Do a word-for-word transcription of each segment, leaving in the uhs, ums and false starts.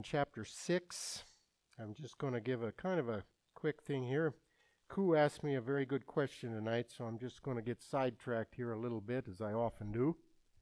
Chapter six. I'm just going to give a kind of a quick thing here. Koo asked me a very good question tonight, so I'm just going to get sidetracked here a little bit, as I often do.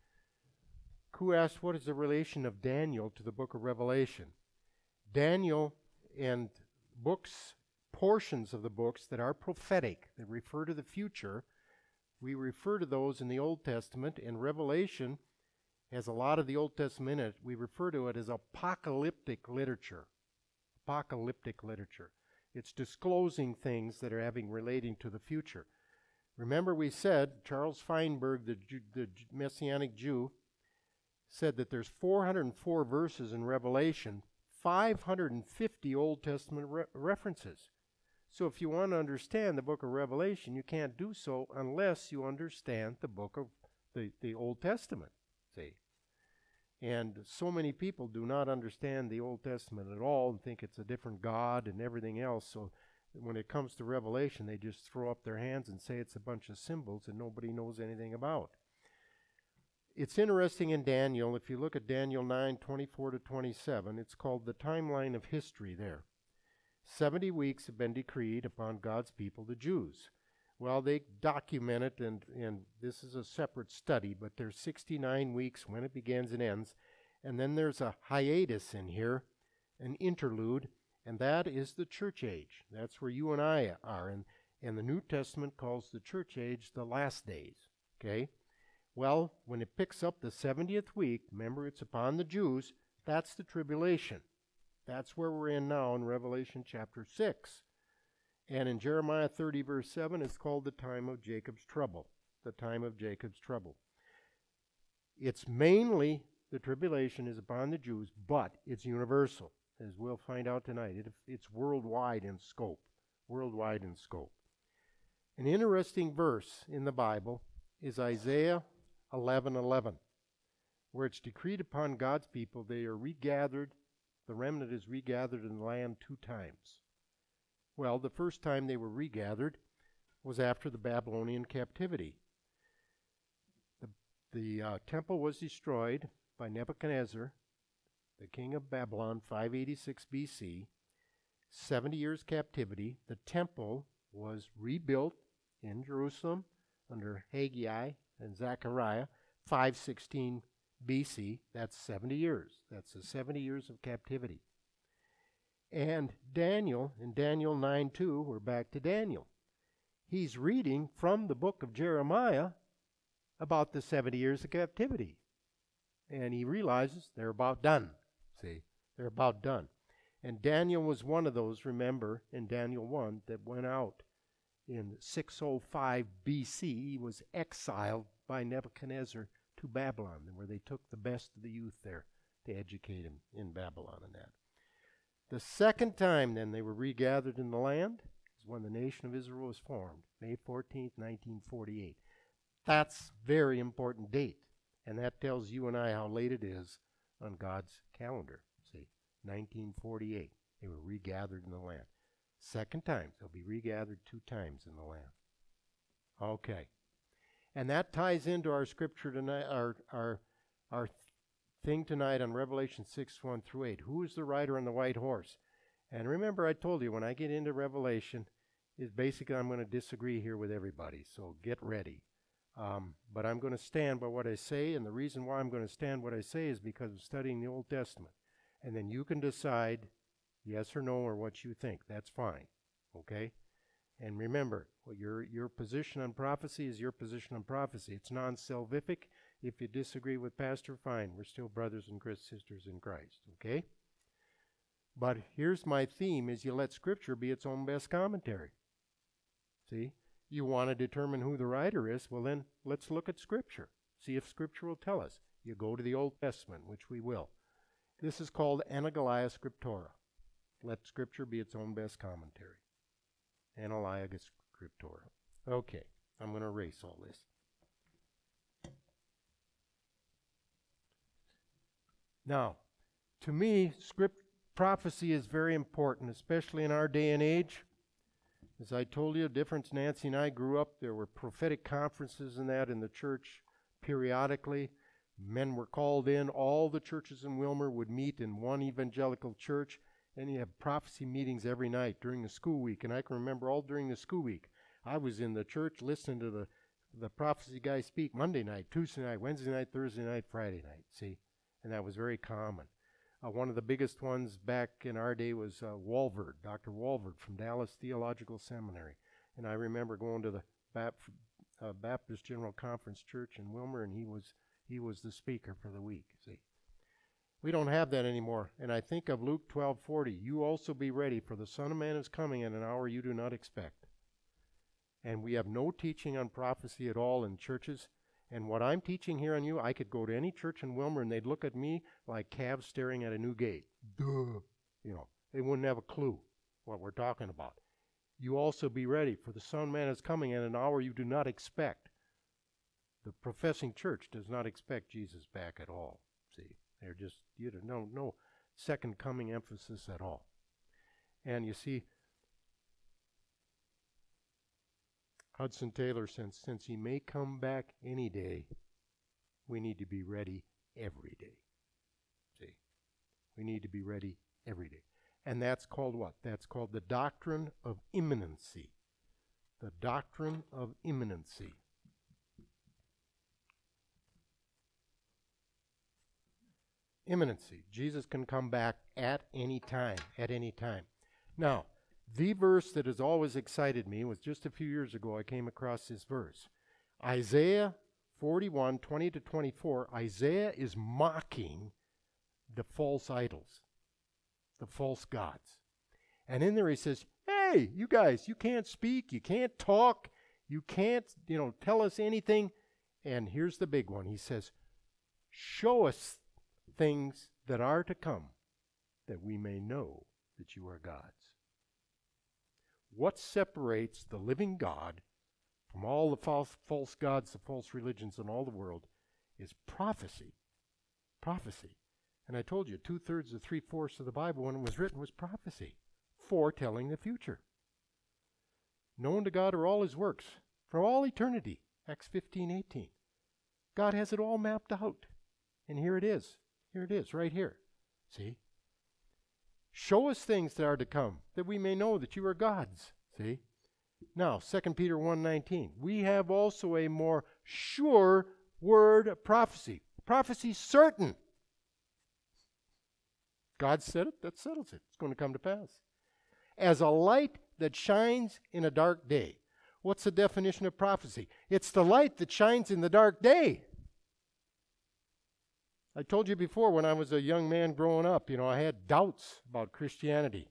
Koo asked, what is the relation of Daniel to the book of Revelation? Daniel and books, portions of the books that are prophetic, that refer to the future, we refer to those in the Old Testament, and Revelation has a lot of the Old Testament in it. We refer to it as apocalyptic literature. Apocalyptic literature. It's disclosing things that are having relating to the future. Remember we said, Charles Feinberg, the, Jew, the Messianic Jew, said that there's four hundred four verses in Revelation, five hundred fifty Old Testament re- references. So if you want to understand the book of Revelation, you can't do so unless you understand the book of the, the Old Testament. See? And so many people do not understand the Old Testament at all and think it's a different God and everything else. So when it comes to Revelation, they just throw up their hands and say it's a bunch of symbols that nobody knows anything about. It's interesting in Daniel, if you look at Daniel nine, twenty-four to twenty-seven, it's called the timeline of history there. Seventy weeks have been decreed upon God's people, the Jews. Well, they document it, and, and this is a separate study, but there's sixty-nine weeks when it begins and ends. And then there's a hiatus in here, an interlude, and that is the church age. That's where you and I are. And, and the New Testament calls the church age the last days. Okay? Well, when it picks up the seventieth week, remember it's upon the Jews, that's the tribulation. That's where we're in now in Revelation chapter six. And in Jeremiah thirty, verse seven, it's called the time of Jacob's trouble. The time of Jacob's trouble. It's mainly, the tribulation is upon the Jews, but it's universal, as we'll find out tonight. It, it's worldwide in scope. Worldwide in scope. An interesting verse in the Bible is Isaiah eleven eleven, where it's decreed upon God's people they are regathered, the remnant is regathered in the land two times. Well, the first time they were regathered was after the Babylonian captivity. The, the uh, temple was destroyed by Nebuchadnezzar, the king of Babylon, five eighty-six B C, seventy years captivity. The temple was rebuilt in Jerusalem under Haggai and Zechariah, five sixteen B C. That's seventy years. That's the seventy years of captivity. And Daniel, in Daniel nine two, we're back to Daniel. He's reading from the book of Jeremiah about the seventy years of captivity. And he realizes they're about done. See, they're about done. And Daniel was one of those, remember, in Daniel one, that went out in six oh five B C. He was exiled by Nebuchadnezzar to Babylon, where they took the best of the youth there to educate him in Babylon and that. The second time, then, they were regathered in the land is when the nation of Israel was formed, May fourteenth, nineteen forty-eight. That's a very important date, and that tells you and I how late it is on God's calendar. See, nineteen forty-eight, they were regathered in the land. Second time, they'll be regathered two times in the land. Okay. And that ties into our scripture tonight, our, our, our thing tonight on Revelation six, one through eight. Who is the rider on the white horse? And remember, I told you, when I get into Revelation, is basically I'm going to disagree here with everybody, so get ready. Um, but I'm going to stand by what I say, and the reason why I'm going to stand what I say is because of studying the Old Testament. And then you can decide yes or no or what you think. That's fine, okay? And remember, well, your your position on prophecy is your position on prophecy. It's non-salvific. If you disagree with Pastor, fine. We're still brothers and sisters in Christ, okay? But here's my theme, is you let Scripture be its own best commentary. See? You want to determine who the writer is, well then, let's look at Scripture. See if Scripture will tell us. You go to the Old Testament, which we will. This is called Analgeia Scriptura. Let Scripture be its own best commentary. Analgeia Scriptura. Okay, I'm going to erase all this. Now, to me, script prophecy is very important, especially in our day and age. As I told you, difference Nancy and I grew up, there were prophetic conferences and that in the church periodically. Men were called in. All the churches in Wilmer would meet in one evangelical church, and you have prophecy meetings every night during the school week. And I can remember all during the school week, I was in the church listening to the, the prophecy guy speak Monday night, Tuesday night, Wednesday night, Thursday night, Friday night, see? And that was very common. Uh, one of the biggest ones back in our day was uh, Walvard, Doctor Walvard from Dallas Theological Seminary. And I remember going to the Bap- uh, Baptist General Conference Church in Wilmer, and he was he was the speaker for the week. See, we don't have that anymore. And I think of Luke twelve forty. You also be ready, for the Son of Man is coming at an hour you do not expect. And we have no teaching on prophecy at all in churches. And what I'm teaching here on you, I could go to any church in Wilmer and they'd look at me like calves staring at a new gate. Duh. You know, they wouldn't have a clue what we're talking about. You also be ready, for the Son of Man is coming at an hour you do not expect. The professing church does not expect Jesus back at all. See, they're just, you know, no, no second coming emphasis at all. And you see, Hudson Taylor says, since he may come back any day, we need to be ready every day. See, we need to be ready every day. And that's called what? That's called the doctrine of imminency. The doctrine of imminency. Imminency. Jesus can come back at any time, at any time. Now, the verse that has always excited me was just a few years ago I came across this verse. Isaiah forty-one, twenty to twenty-four, Isaiah is mocking the false idols, the false gods. And in there he says, hey, you guys, you can't speak, you can't talk, you can't, you know, tell us anything. And here's the big one. He says, show us things that are to come, that we may know that you are gods. What separates the living God from all the false, false gods, the false religions in all the world is prophecy. Prophecy. And I told you, two-thirds or three-fourths of the Bible when it was written was prophecy, foretelling the future. Known to God are all his works for all eternity, Acts fifteen eighteen. God has it all mapped out. And here it is. Here it is, right here. See? Show us things that are to come, that we may know that you are gods. See? Now, Second Peter one nineteen. We have also a more sure word of prophecy. Prophecy certain. God said it, that settles it. It's going to come to pass. As a light that shines in a dark day. What's the definition of prophecy? It's the light that shines in the dark day. I told you before, when I was a young man growing up, you know, I had doubts about Christianity.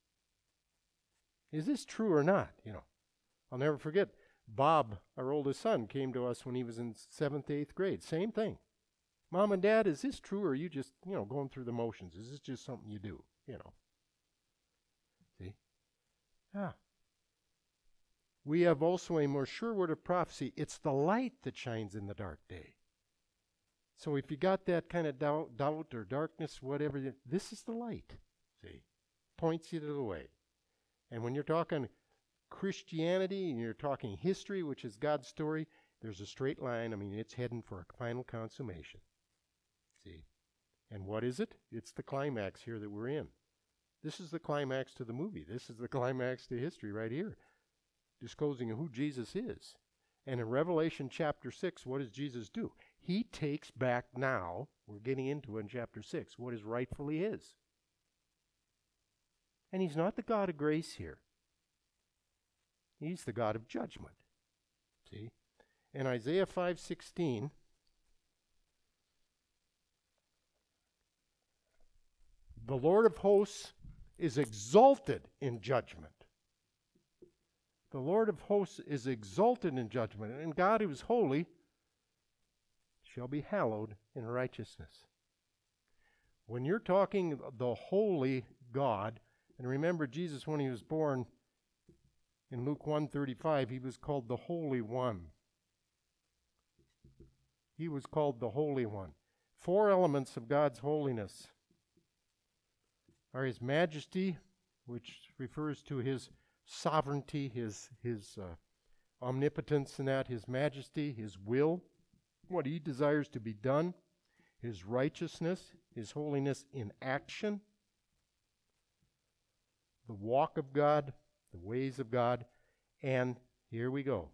Is this true or not? You know, I'll never forget, Bob, our oldest son, came to us when he was in seventh, eighth grade. Same thing. Mom and Dad, is this true, or are you just, you know, going through the motions? Is this just something you do? You know. See? Ah. We have also a more sure word of prophecy. It's the light that shines in the dark day. So if you got that kind of doubt, doubt or darkness, whatever, this is the light. See? Points you to the way. And when you're talking Christianity and you're talking history, which is God's story, there's a straight line. I mean, it's heading for a final consummation. See? And what is it? It's the climax here that we're in. This is the climax to the movie. This is the climax to history right here. Disclosing who Jesus is. And in Revelation chapter six, what does Jesus do? He takes back now, we're getting into it in chapter six, what is rightfully his. And he's not the God of grace here. He's the God of judgment. See? In Isaiah five sixteen, the Lord of hosts is exalted in judgment. The Lord of hosts is exalted in judgment, and God who is holy shall be hallowed in righteousness. When you're talking the holy God, and remember Jesus when he was born in Luke one thirty-five, he was called the Holy One. He was called the Holy One. Four elements of God's holiness are his majesty, which refers to his sovereignty, his, his uh, omnipotence and that, his majesty, his will, what he desires to be done. His righteousness, His holiness in action, the walk of God, the ways of God, and here we go.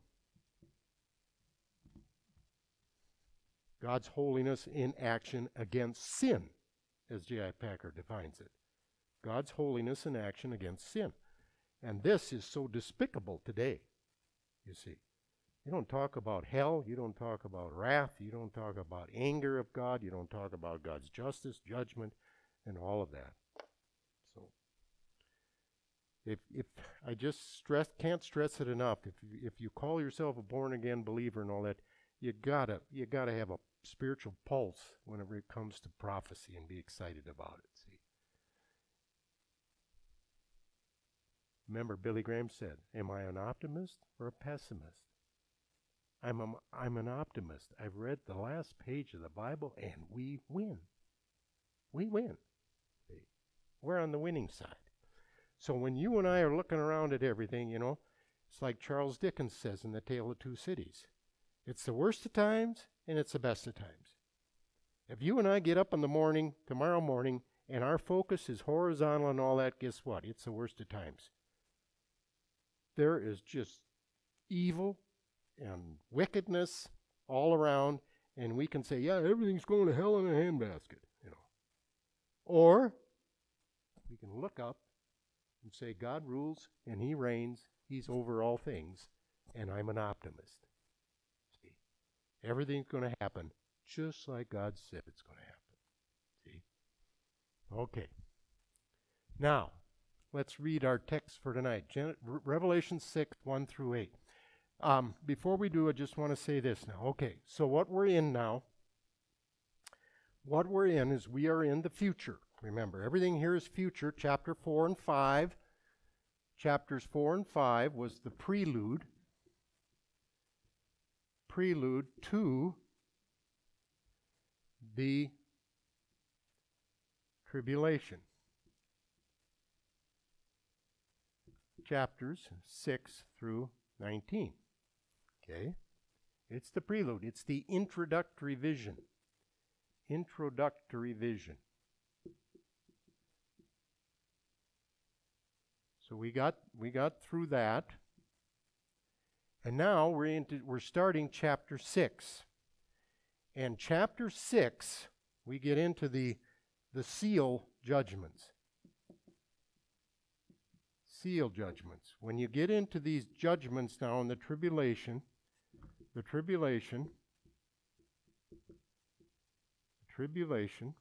God's holiness in action against sin, as J I Packer defines it. God's holiness in action against sin. And this is so despicable today, you see. You don't talk about hell, you don't talk about wrath, you don't talk about anger of God, you don't talk about God's justice, judgment, and all of that. So, if if I just stress can't stress it enough, if you, if you call yourself a born-again believer and all that, you gotta you gotta have a spiritual pulse whenever it comes to prophecy and be excited about it. See. Remember, Billy Graham said, am I an optimist or a pessimist? I'm, a, I'm an optimist. I've read the last page of the Bible, and we win. We win. See? We're on the winning side. So when you and I are looking around at everything, you know, it's like Charles Dickens says in The Tale of Two Cities. It's the worst of times, and it's the best of times. If you and I get up in the morning, tomorrow morning, and our focus is horizontal and all that, guess what? It's the worst of times. There is just evil and wickedness all around, and we can say, yeah, everything's going to hell in a handbasket, you know. Or we can look up and say, God rules and He reigns. He's over all things, and I'm an optimist. See, everything's going to happen just like God said it's going to happen. See? Okay. Now, let's read our text for tonight. Gen- Revelation six, one through eight. Um, before we do, I just want to say this now. Okay, so what we're in now, what we're in is we are in the future. Remember, everything here is future. Chapter four and five. Chapters four and five was the prelude. Prelude to the tribulation. Chapters six through nineteen. Okay? It's the prelude. It's the introductory vision. Introductory vision. So we got we got through that. And now we're into we're starting chapter six. And chapter six, we get into the the seal judgments. Seal judgments. When you get into these judgments now in the tribulation, the tribulation, tribulation,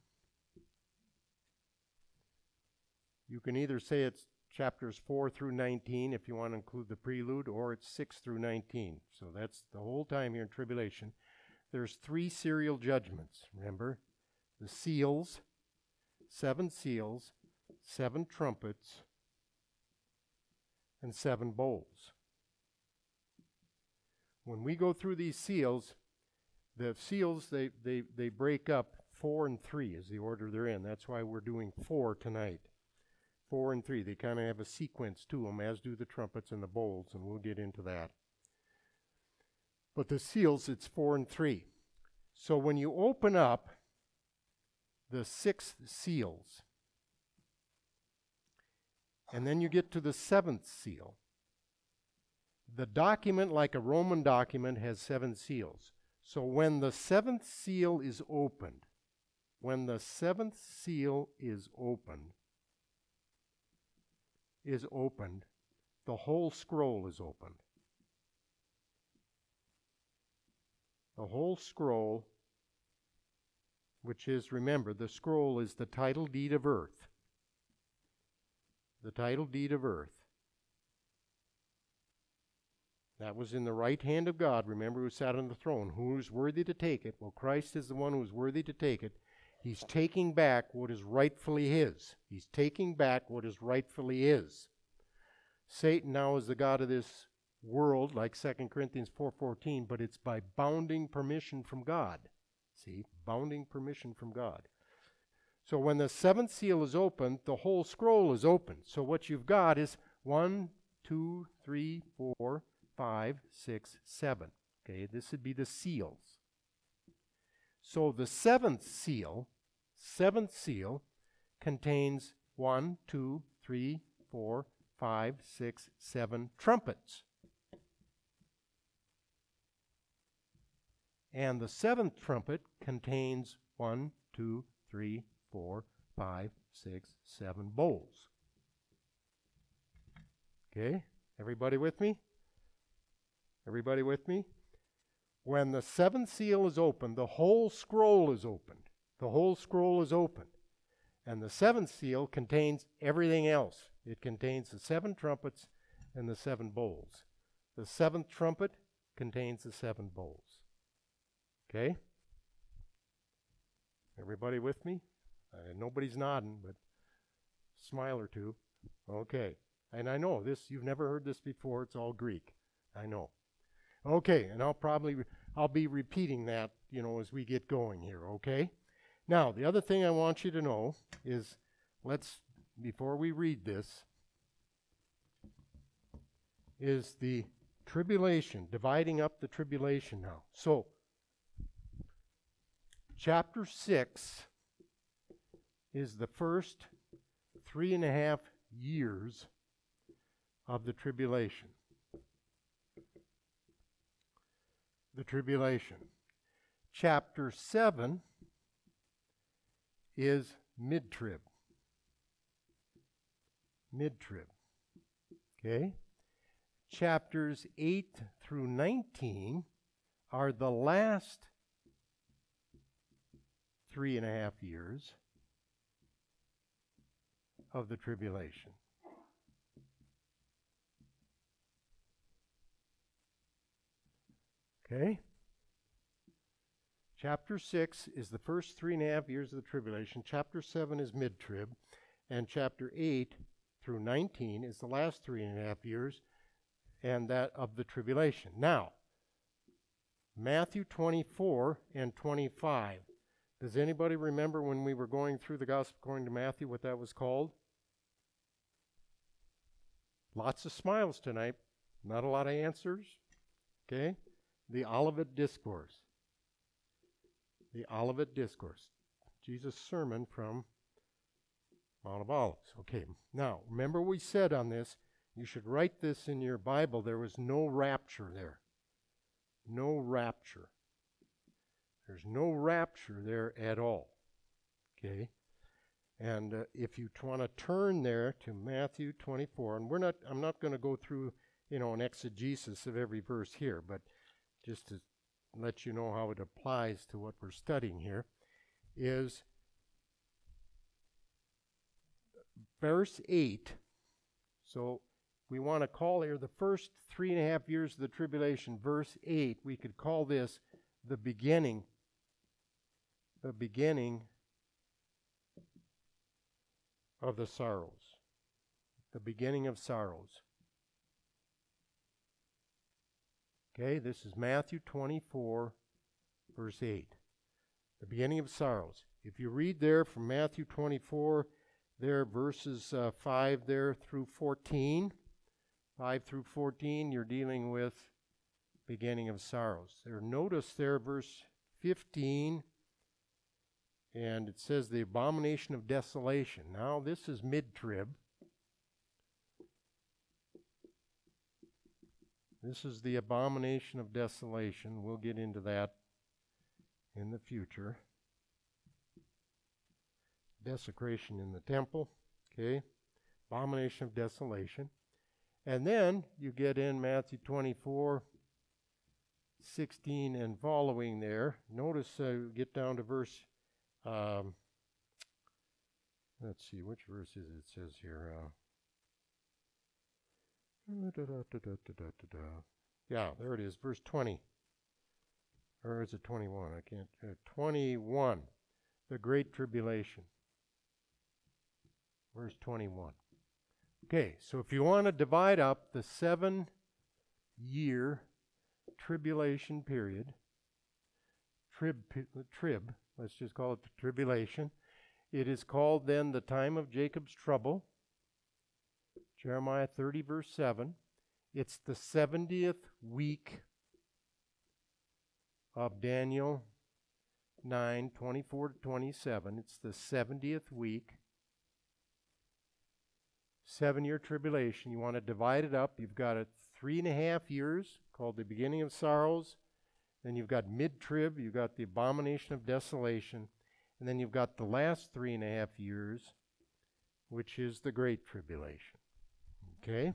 you can either say it's chapters four through nineteen if you want to include the prelude, or it's six through nineteen. So that's the whole time here in tribulation. There's three serial judgments, remember? The seals, seven seals, seven trumpets, and seven bowls. When we go through these seals, the seals, they, they, they break up. Four and three is the order they're in. That's why we're doing four tonight. Four and three. They kind of have a sequence to them, as do the trumpets and the bowls, and we'll get into that. But the seals, it's four and three. So when you open up the sixth seals, and then you get to the seventh seal, the document, like a Roman document, has seven seals. So when the seventh seal is opened, when the seventh seal is opened, is opened, the whole scroll is opened. The whole scroll, which is, remember, the scroll is the title deed of earth. The title deed of earth. That was in the right hand of God. Remember, who sat on the throne. Who is worthy to take it? Well, Christ is the one who is worthy to take it. He's taking back what is rightfully His. He's taking back what is rightfully His. Satan now is the god of this world, like Second Corinthians four fourteen, but it's by bounding permission from God. See? Bounding permission from God. So when the seventh seal is opened, the whole scroll is opened. So what you've got is one, two, three, four, five, six, seven. Okay, this would be the seals. So the seventh seal, seventh seal, contains one, two, three, four, five, six, seven trumpets. And the seventh trumpet contains one, two, three, four, five, six, seven bowls. Okay, everybody with me? Everybody with me? When the seventh seal is opened, the whole scroll is opened. The whole scroll is opened. And the seventh seal contains everything else. It contains the seven trumpets and the seven bowls. The seventh trumpet contains the seven bowls. Okay? Everybody with me? Uh, nobody's nodding, but smile or two. Okay. And I know this, you've never heard this before. It's all Greek. I know. Okay, and I'll probably, re- I'll be repeating that, you know, as we get going here, okay? Now, the other thing I want you to know is, let's, before we read this, is the tribulation, dividing up the tribulation now. So, chapter six is the first three and a half years of the tribulation. The tribulation. Chapter seven is mid-trib. Mid-trib. Okay? Chapters eight through nineteen are the last three and a half years of the tribulation. Okay? Chapter six is the first three and a half years of the tribulation. Chapter seven is mid-trib. And chapter eight through nineteen is the last three and a half years, and that of the tribulation. Now, Matthew twenty-four and twenty-five. Does anybody remember when we were going through the Gospel according to Matthew what that was called? Lots of smiles tonight. Not a lot of answers. Okay? The Olivet Discourse. The Olivet Discourse. Jesus' sermon from Mount of Olives. Okay, now, remember we said on this, you should write this in your Bible, there was no rapture there. No rapture. There's no rapture there at all. Okay? And uh, if you want to turn there to Matthew twenty-four, and we're not, I'm not going to go through, you know, an exegesis of every verse here, but just to let you know how it applies to what we're studying here, is verse eight. So we want to call here the first three and a half years of the tribulation, verse eight. We could call this the beginning, the beginning of the sorrows. The beginning of sorrows. Okay, this is Matthew twenty-four, verse eight. The beginning of sorrows. If you read there from Matthew twenty-four, there verses uh, five there through fourteen. five through fourteen, you're dealing with beginning of sorrows. There, notice there verse fifteen, and it says the abomination of desolation. Now this is mid-trib. This is the abomination of desolation. We'll get into that in the future. Desecration in the temple. Okay. Abomination of desolation. And then you get in Matthew twenty-four, sixteen and following there. Notice uh, get down to verse, um, let's see, which verse is it? It says here. Uh, Da, da, da, da, da, da, da. Yeah, there it is, verse twenty. Or is it twenty-one? I can't. Uh, twenty-one, the Great Tribulation. Verse twenty-one. Okay, so if you want to divide up the seven-year tribulation period, trib, trib, let's just call it the tribulation, it is called then the time of Jacob's trouble. Jeremiah thirty, verse seven. It's the seventieth week of Daniel nine, twenty-four to twenty-seven. It's the seventieth week. Seven-year tribulation. You want to divide it up. You've got a three and a half years called the beginning of sorrows. Then you've got mid-trib. You've got the abomination of desolation. And then you've got the last three and a half years, which is the great tribulation. Okay?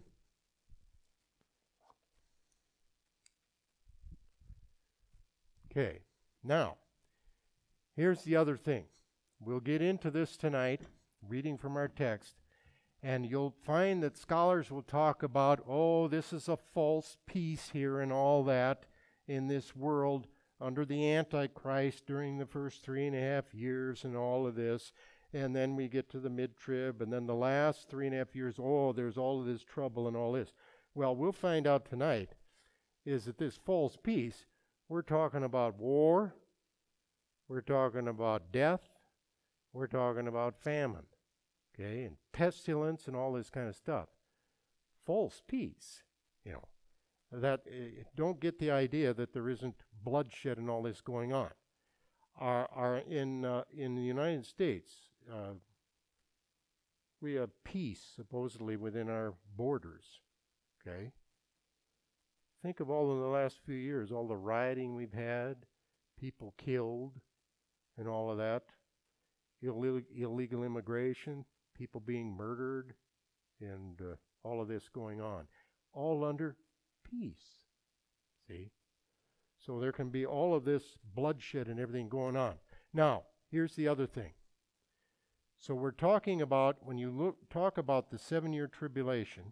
Okay. Now, here's the other thing. We'll get into this tonight, reading from our text, and you'll find that scholars will talk about, oh, this is a false peace here and all that in this world under the Antichrist during the first three and a half years and all of this. And then we get to the mid-trib, and then the last three and a half years, oh, there's all of this trouble and all this. Well, we'll find out tonight is that this false peace, we're talking about war, we're talking about death, we're talking about famine, okay, and pestilence and all this kind of stuff. False peace, you know. That uh, don't get the idea that there isn't bloodshed and all this going on. Are are in uh, in the United States, uh, we have peace supposedly within our borders. Okay. Think of all in the last few years, all the rioting we've had, people killed, and all of that. Illegal, illegal immigration, people being murdered, and uh, all of this going on, all under peace. See? So there can be all of this bloodshed and everything going on. Now, here's the other thing. So we're talking about, when you look talk about the seven-year tribulation,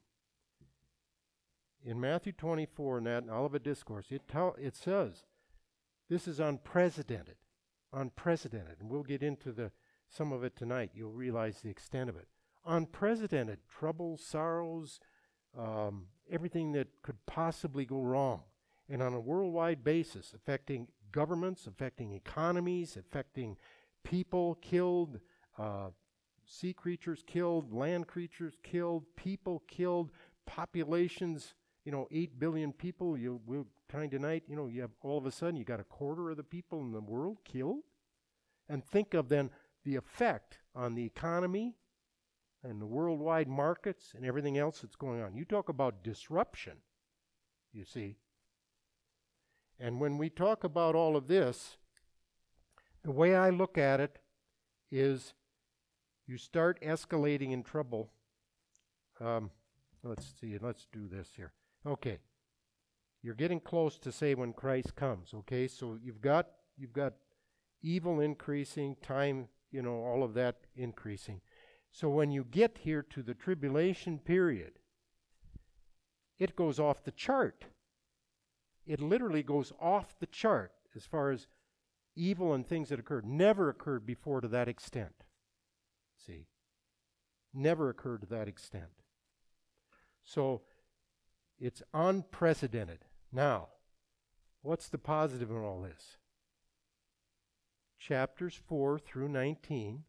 in Matthew twenty-four, in that Olivet Discourse, it, tell, it says this is unprecedented. Unprecedented. And we'll get into the some of it tonight. You'll realize the extent of it. Unprecedented troubles, sorrows, um, everything that could possibly go wrong. And on a worldwide basis, affecting governments, affecting economies, affecting people killed, uh, sea creatures killed, land creatures killed, people killed, populations, you know, eight billion people. You will find tonight, you know, you have all of a sudden you got a quarter of the people in the world killed. And think of then the effect on the economy and the worldwide markets and everything else that's going on. You talk about disruption, you see. And when we talk about all of this, the way I look at it is you start escalating in trouble. Um, let's see, let's do this here. Okay. You're getting close to say when Christ comes, okay? So you've got you've got evil increasing, time, you know, all of that increasing. So when you get here to the tribulation period, it goes off the chart. It literally goes off the chart as far as evil and things that occurred. Never occurred before to that extent. See? Never occurred to that extent. So it's unprecedented. Now, what's the positive in all this? Chapters four through nineteen,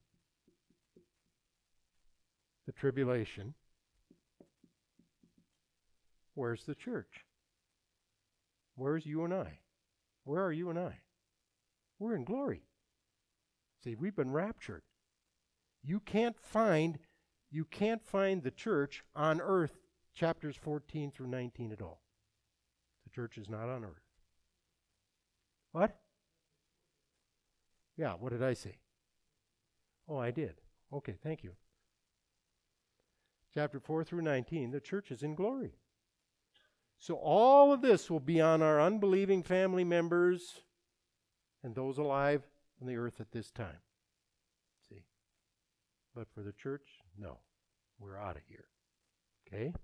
the tribulation. Where's the church? Where's you and I? Where are you and I? We're in glory. See, we've been raptured. You can't find, you can't find the church on earth, chapters fourteen through nineteen at all. The church is not on earth. What? Yeah, what did I say? Oh, I did. Okay, thank you. Chapter four through nineteen, the church is in glory. So all of this will be on our unbelieving family members and those alive on the earth at this time. See? But for the church, no. We're out of here. Okay?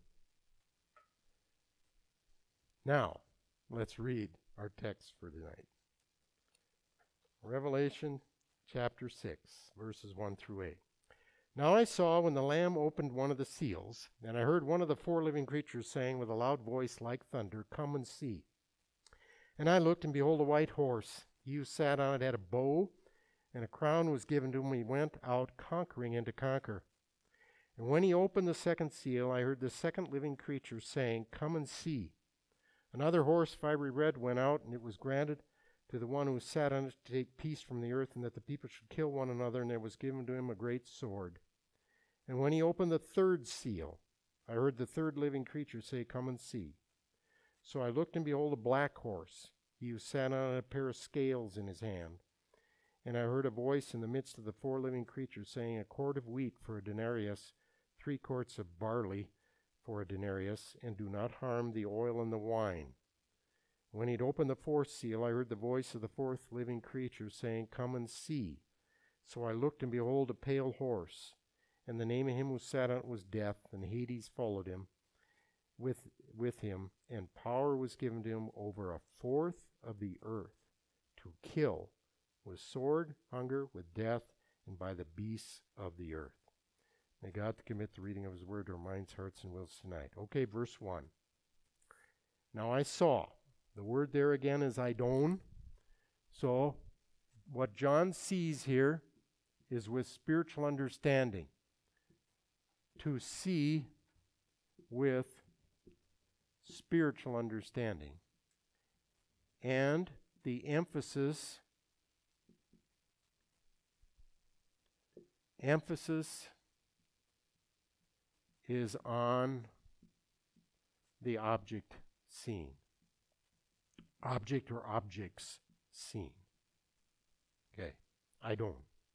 Now, let's read our text for tonight. Revelation chapter six, verses one through eight. Now I saw when the Lamb opened one of the seals, and I heard one of the four living creatures saying with a loud voice like thunder, "Come and see." And I looked, and behold, a white horse. He who sat on it had a bow, and a crown was given to him. He went out conquering and to conquer. And when he opened the second seal, I heard the second living creature saying, "Come and see." Another horse, fiery red, went out, and it was granted to the one who sat on it to take peace from the earth, and that the people should kill one another, and there was given to him a great sword. And when he opened the third seal, I heard the third living creature say, Come and see. So I looked, and behold, a black horse. He who sat on it, a pair of scales in his hand. And I heard a voice in the midst of the four living creatures saying, A quart of wheat for a denarius, three quarts of barley for a denarius, and do not harm the oil and the wine. When he'd opened the fourth seal, I heard the voice of the fourth living creature saying, Come and see. So I looked, and behold, a pale horse. And the name of him who sat on it was Death, and Hades followed him with, with him, and power was given to him over a fourth of the earth to kill with sword, hunger, with death, and by the beasts of the earth. May God commit the reading of his word to our minds, hearts, and wills tonight. Okay, verse one. Now I saw. The word there again is Idon. So what John sees here is with spiritual understanding. To see with spiritual understanding. And the emphasis emphasis is on the object seen. Object or objects seen. Okay, I don't.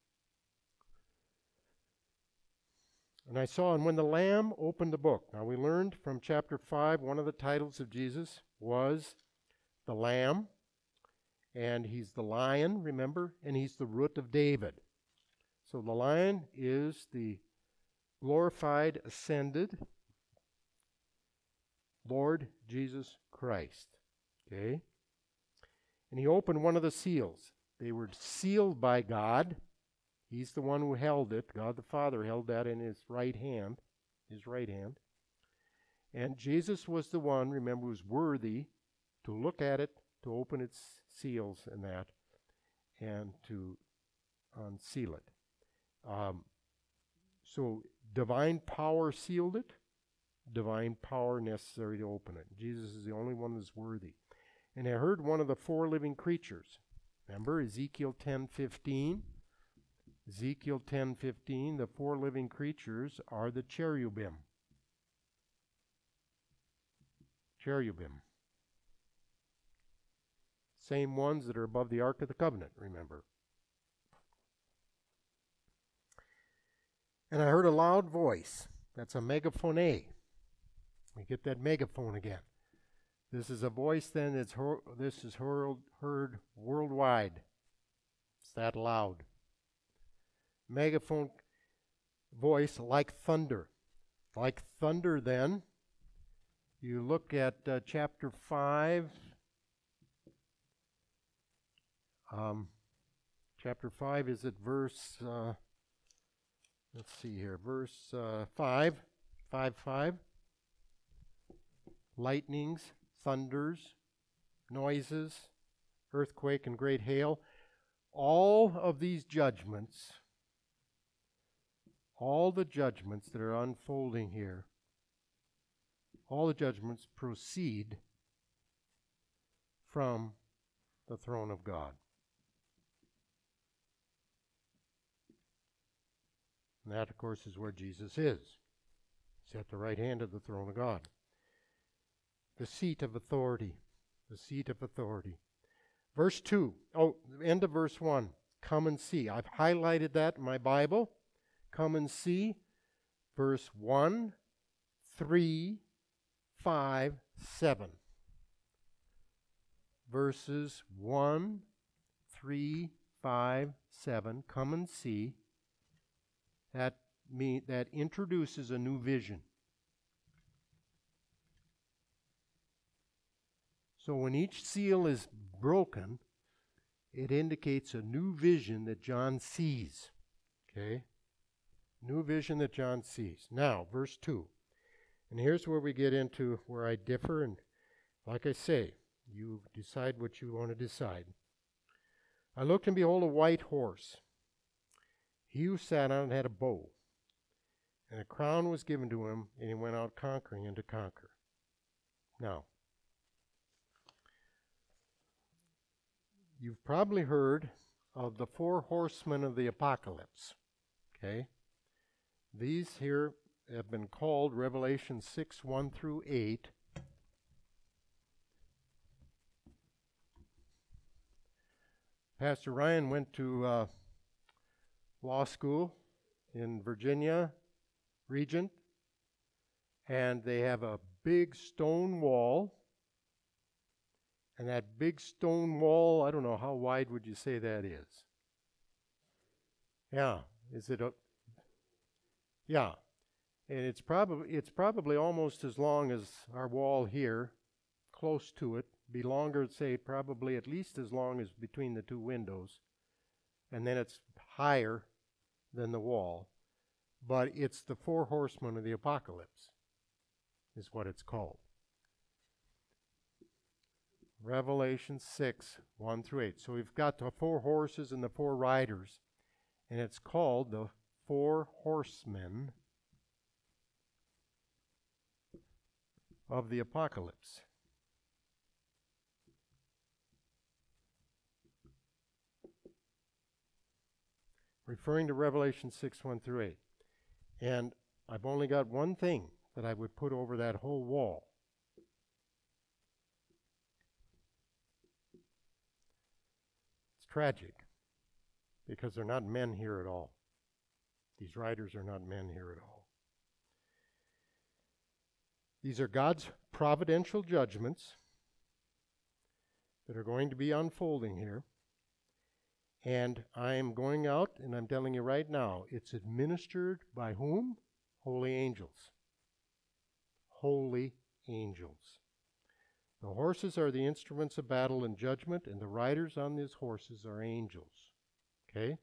And I saw, and when the Lamb opened the book. Now we learned from chapter five, one of the titles of Jesus was the Lamb. And he's the Lion, remember? And he's the Root of David. So the Lion is the glorified, ascended Lord Jesus Christ. Okay? And he opened one of the seals. They were sealed by God. He's the one who held it. God the Father held that in his right hand, his right hand. And Jesus was the one, remember, who was worthy to look at it, to open its seals and that, and to unseal it. Um, so divine power sealed it, divine power necessary to open it. Jesus is the only one that's worthy. And I heard one of the four living creatures. Remember Ezekiel ten fifteen? Ezekiel ten fifteen, the four living creatures are the cherubim. Cherubim. Same ones that are above the Ark of the Covenant, remember. And I heard a loud voice. That's a megaphone. We get that megaphone again. This is a voice then that's her, this is heard, heard worldwide. It's that loud. Megaphone voice like thunder. Like thunder then, you look at uh, chapter five. Um, chapter five is at verse, uh, let's see here, verse uh, five, five, five. Lightnings, thunders, noises, earthquake, and great hail. All of these judgments, all the judgments that are unfolding here, all the judgments proceed from the throne of God. And that, of course, is where Jesus is. He's at the right hand of the throne of God. The seat of authority. The seat of authority. Verse two. Oh, end of verse one. Come and see. I've highlighted that in my Bible. Come and see. Verse one, three, five, seven. Verses one, three, five, seven. Come and see. That mean, that introduces a new vision. So when each seal is broken, it indicates a new vision that John sees. Okay? New vision that John sees. Now, verse two. And here's where we get into where I differ. And like I say, you decide what you want to decide. I looked, and behold, a white horse. He who sat on it had a bow, and a crown was given to him, and he went out conquering and to conquer. Now, You've probably heard of the four horsemen of the apocalypse. Okay? These here have been called Revelation six, one through eight. Pastor Ryan went to uh, law school in Virginia, Regent, and they have a big stone wall. And that big stone wall, I don't know, how wide would you say that is? Yeah, is it a, yeah. And it's probably, it's probably almost as long as our wall here, close to it. Be longer, say, probably at least as long as between the two windows. And then it's higher than the wall. But it's the four horsemen of the apocalypse, is what it's called. Revelation six, one through eight. So we've got the four horses and the four riders, and it's called the four horsemen of the apocalypse. Referring to Revelation six, one through eight. And I've only got one thing that I would put over that whole wall. Tragic, because they're not men here at all. These riders are not men here at all. These are God's providential judgments that are going to be unfolding here. And I am going out, and I'm telling you right now, it's administered by whom? Holy angels. Holy angels. The horses are the instruments of battle and judgment, and the riders on these horses are angels. Okay?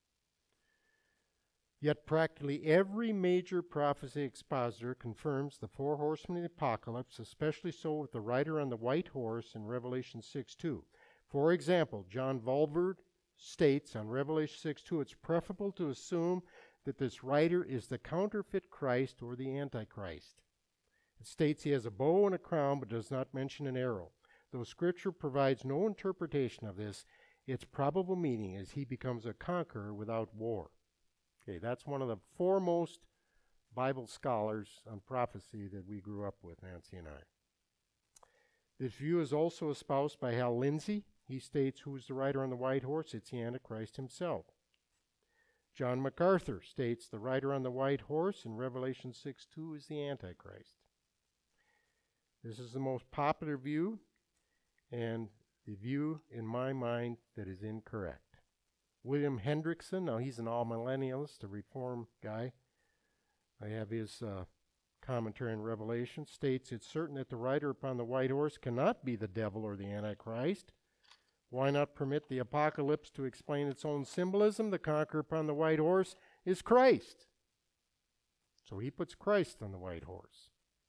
Yet practically every major prophecy expositor confirms the four horsemen of the apocalypse, especially so with the rider on the white horse in Revelation six two. For example, John Vulvert states on Revelation six two, it's preferable to assume that this rider is the counterfeit Christ or the Antichrist. It states he has a bow and a crown, but does not mention an arrow. Though Scripture provides no interpretation of this, its probable meaning is he becomes a conqueror without war. Okay, that's one of the foremost Bible scholars on prophecy that we grew up with, Nancy and I. This view is also espoused by Hal Lindsey. He states, who is the rider on the white horse? It's the Antichrist himself. John MacArthur states the rider on the white horse in Revelation six two is the Antichrist. This is the most popular view, and the view, in my mind, that is incorrect. William Hendrickson, now he's an all-millennialist, a Reform guy. I have his uh, commentary on Revelation, states it's certain that the rider upon the white horse cannot be the devil or the Antichrist. Why not permit the apocalypse to explain its own symbolism? The conqueror upon the white horse is Christ. So he puts Christ on the white horse.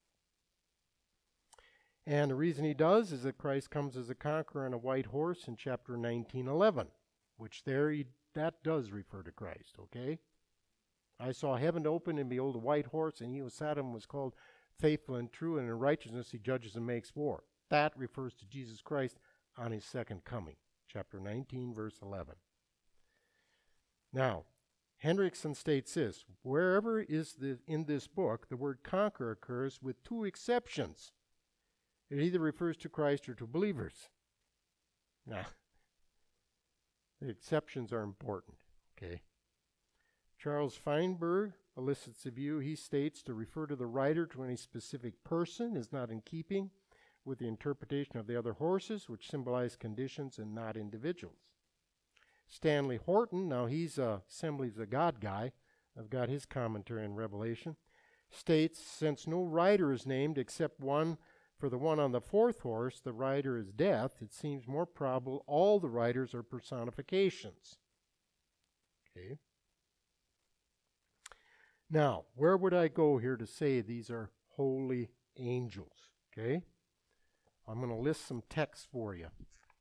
And the reason he does is that Christ comes as a conqueror on a white horse in chapter nineteen eleven, which there he, that does refer to Christ, okay? I saw heaven open, and behold a white horse, and he who sat on him was called Faithful and True, and in righteousness he judges and makes war. That refers to Jesus Christ on his second coming, chapter nineteen, verse eleven. Now, Hendrickson states this, wherever is the, in this book the word conquer occurs with two exceptions. It either refers to Christ or to believers. Now, the exceptions are important, okay? Charles Feinberg elicits a view. He states to refer to the rider to any specific person is not in keeping with the interpretation of the other horses, which symbolize conditions and not individuals. Stanley Horton, now he's a Assemblies of God guy, I've got his commentary on Revelation, states, since no rider is named except one for the one on the fourth horse, the rider is death, it seems more probable all the riders are personifications. Okay. Now, where would I go here to say these are holy angels? Okay. I'm going to list some texts for you.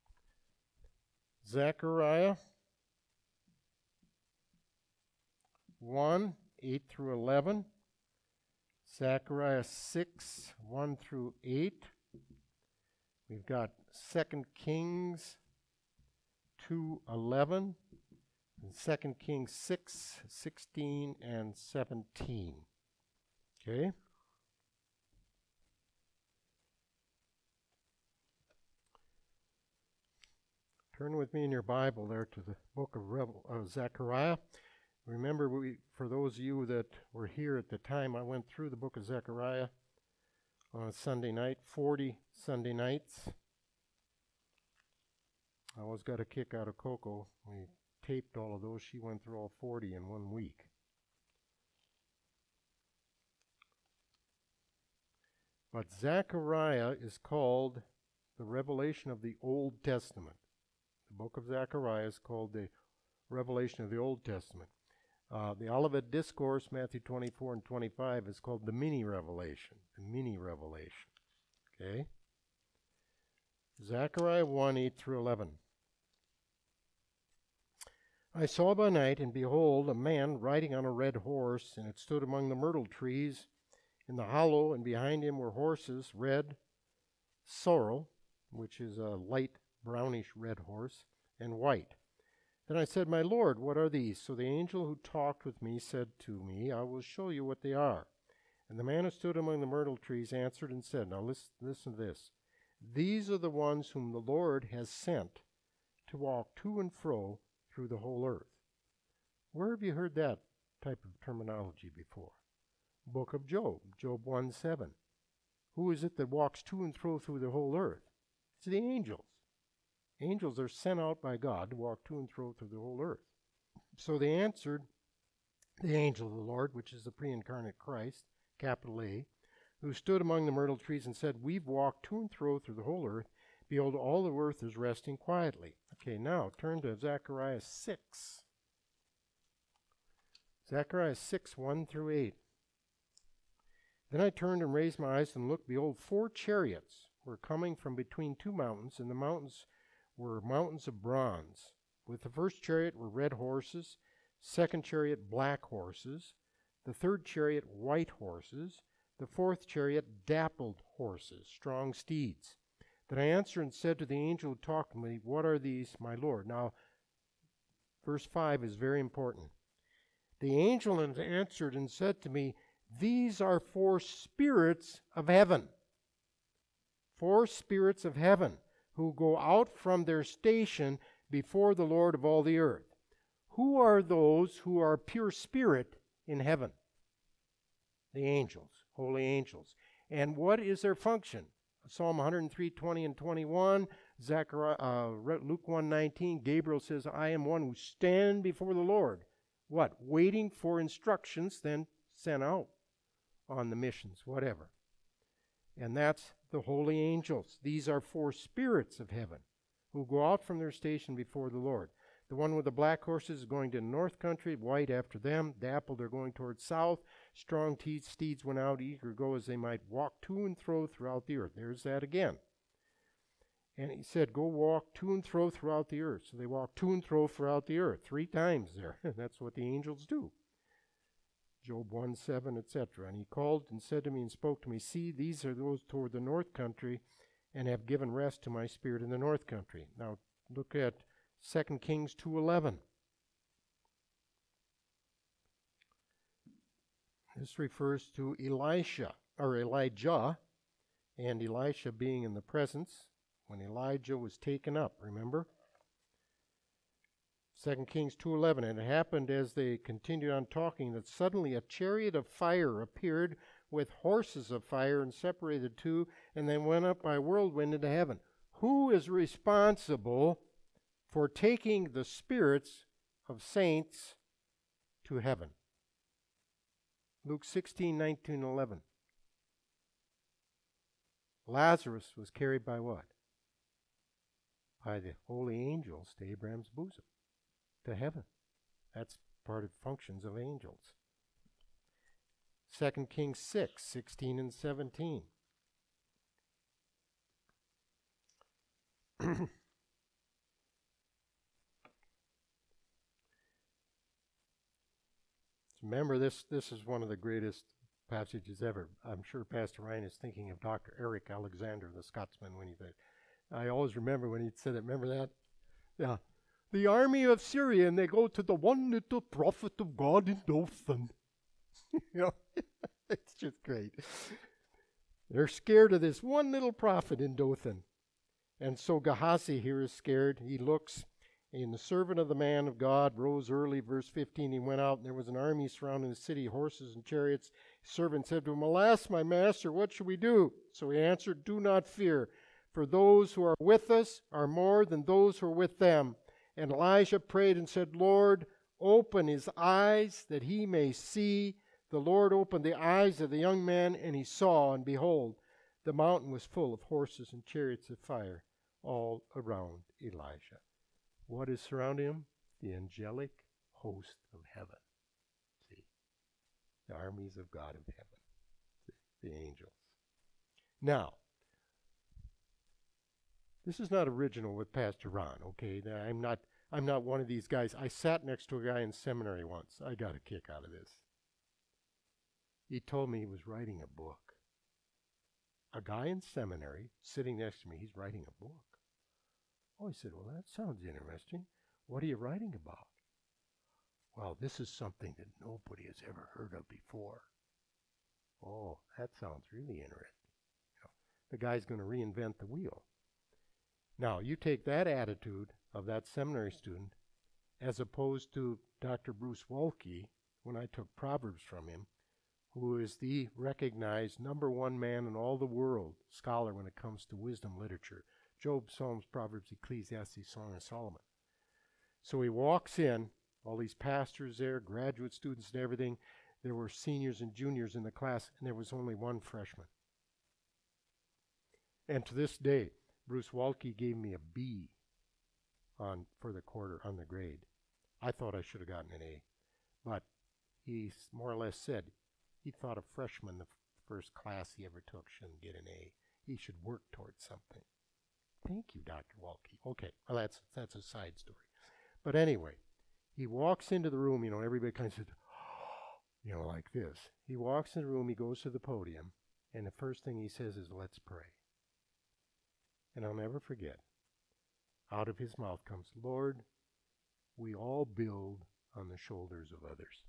Zechariah one, eight through eleven. Zechariah six, one through eight. We've got Second Kings two eleven, and Second Kings six sixteen and seventeen. Okay? Turn with me in your Bible there to the book of Revel- uh, Zechariah. Remember, we, for those of you that were here at the time, I went through the book of Zechariah on a Sunday night, forty Sunday nights. I always got a kick out of Coco. We taped all of those. She went through all forty in one week. But Zechariah is called the revelation of the Old Testament. The book of Zechariah is called the revelation of the Old Testament. Uh, the Olivet Discourse, Matthew twenty-four and twenty-five, is called the mini revelation. The mini revelation. Okay? Zechariah one, eight through eleven. I saw by night, and behold, a man riding on a red horse, and it stood among the myrtle trees in the hollow, and behind him were horses, red, sorrel, which is a light brownish red horse, and white. Then I said, My Lord, what are these? So the angel who talked with me said to me, I will show you what they are. And the man who stood among the myrtle trees answered and said, Now listen, listen to this. These are the ones whom the Lord has sent to walk to and fro through the whole earth. Where have you heard that type of terminology before? Book of Job, Job one seven. Who is it that walks to and fro through the whole earth? It's the angels. Angels are sent out by God to walk to and fro through the whole earth. So they answered the angel of the Lord, which is the pre-incarnate Christ, capital A, who stood among the myrtle trees and said, We've walked to and fro through the whole earth. Behold, all the earth is resting quietly. Okay, now turn to Zechariah six. Zechariah six, one through eight. Then I turned and raised my eyes and looked, behold, four chariots were coming from between two mountains, and the mountains were mountains of bronze. With the first chariot were red horses, second chariot black horses, the third chariot white horses, the fourth chariot dappled horses, strong steeds. Then I answered and said to the angel who talked to me, What are these, my Lord? Now, verse five is very important. The angel answered and said to me, These are four spirits of heaven. Four spirits of heaven who go out from their station before the Lord of all the earth. Who are those who are pure spirit in heaven? The angels, holy angels. And what is their function? Psalm one oh three, twenty and twenty-one, Zechariah, uh, Luke one nineteen, Gabriel says, I am one who stand before the Lord. What? Waiting for instructions, then sent out on the missions, whatever. And that's the holy angels. These are four spirits of heaven who go out from their station before the Lord. The one with the black horses is going to the north country, white after them, dappled are going towards south. Strong te- steeds went out, eager to go as they might walk to and fro throughout the earth. There's that again. And he said, go walk to and fro throughout the earth. So they walk to and fro throughout the earth, three times there. That's what the angels do. Job one seven, et cetera. And he called and said to me and spoke to me, See, these are those toward the north country, and have given rest to my spirit in the north country. Now look at Second Kings two eleven. This refers to Elisha, or Elijah, and Elisha being in the presence when Elijah was taken up, remember? Second Kings two eleven, and it happened as they continued on talking that suddenly a chariot of fire appeared with horses of fire and separated two, and then went up by whirlwind into heaven. Who is responsible for taking the spirits of saints to heaven? Luke sixteen, nineteen, eleven. Lazarus was carried by what? By the holy angels to Abraham's bosom, to heaven. That's part of functions of angels. Second Kings six, sixteen and seventeen. Remember, this, this is one of the greatest passages ever. I'm sure Pastor Ryan is thinking of Doctor Eric Alexander, the Scotsman, when he said, I always remember when he said it. Remember that? Yeah. the army of Syria, and they go to the one little prophet of God in Dothan. You know, it's just great. They're scared of this one little prophet in Dothan. And so Gehazi here is scared. He looks, and the servant of the man of God rose early, verse fifteen. He went out, and there was an army surrounding the city, horses and chariots. His servant said to him, Alas, my master, what shall we do? So he answered, Do not fear, for those who are with us are more than those who are with them. And Elijah prayed and said, Lord, open his eyes that he may see. The Lord opened the eyes of the young man, and he saw, and behold, the mountain was full of horses and chariots of fire all around Elijah. What is surrounding him? The angelic host of heaven. See, the armies of God of heaven, the, the angels. Now, this is not original with Pastor Ron, okay? I'm not, I'm not one of these guys. I sat next to a guy in seminary once. I got a kick out of this. He told me he was writing a book. A guy in seminary sitting next to me, he's writing a book. Oh, I said, well, that sounds interesting. What are you writing about? Well, this is something that nobody has ever heard of before. Oh, that sounds really interesting. You know, the guy's going to reinvent the wheel. Now, you take that attitude of that seminary student as opposed to Doctor Bruce Waltke, when I took Proverbs from him, who is the recognized number one man in all the world, scholar when it comes to wisdom literature. Job, Psalms, Proverbs, Ecclesiastes, Song of Solomon. So he walks in, all these pastors there, graduate students and everything. There were seniors and juniors in the class, and there was only one freshman. And to this day, Bruce Waltke gave me a B on for the quarter on the grade. I thought I should have gotten an A, but he more or less said he thought a freshman, the f- first class he ever took, shouldn't get an A. He should work towards something. Thank you, Doctor Waltke. Okay, well, that's that's a side story. But anyway, he walks into the room, you know, and everybody kind of says, you know, like this. He walks in the room, he goes to the podium, and the first thing he says is, let's pray. And I'll never forget, out of his mouth comes, Lord, we all build on the shoulders of others.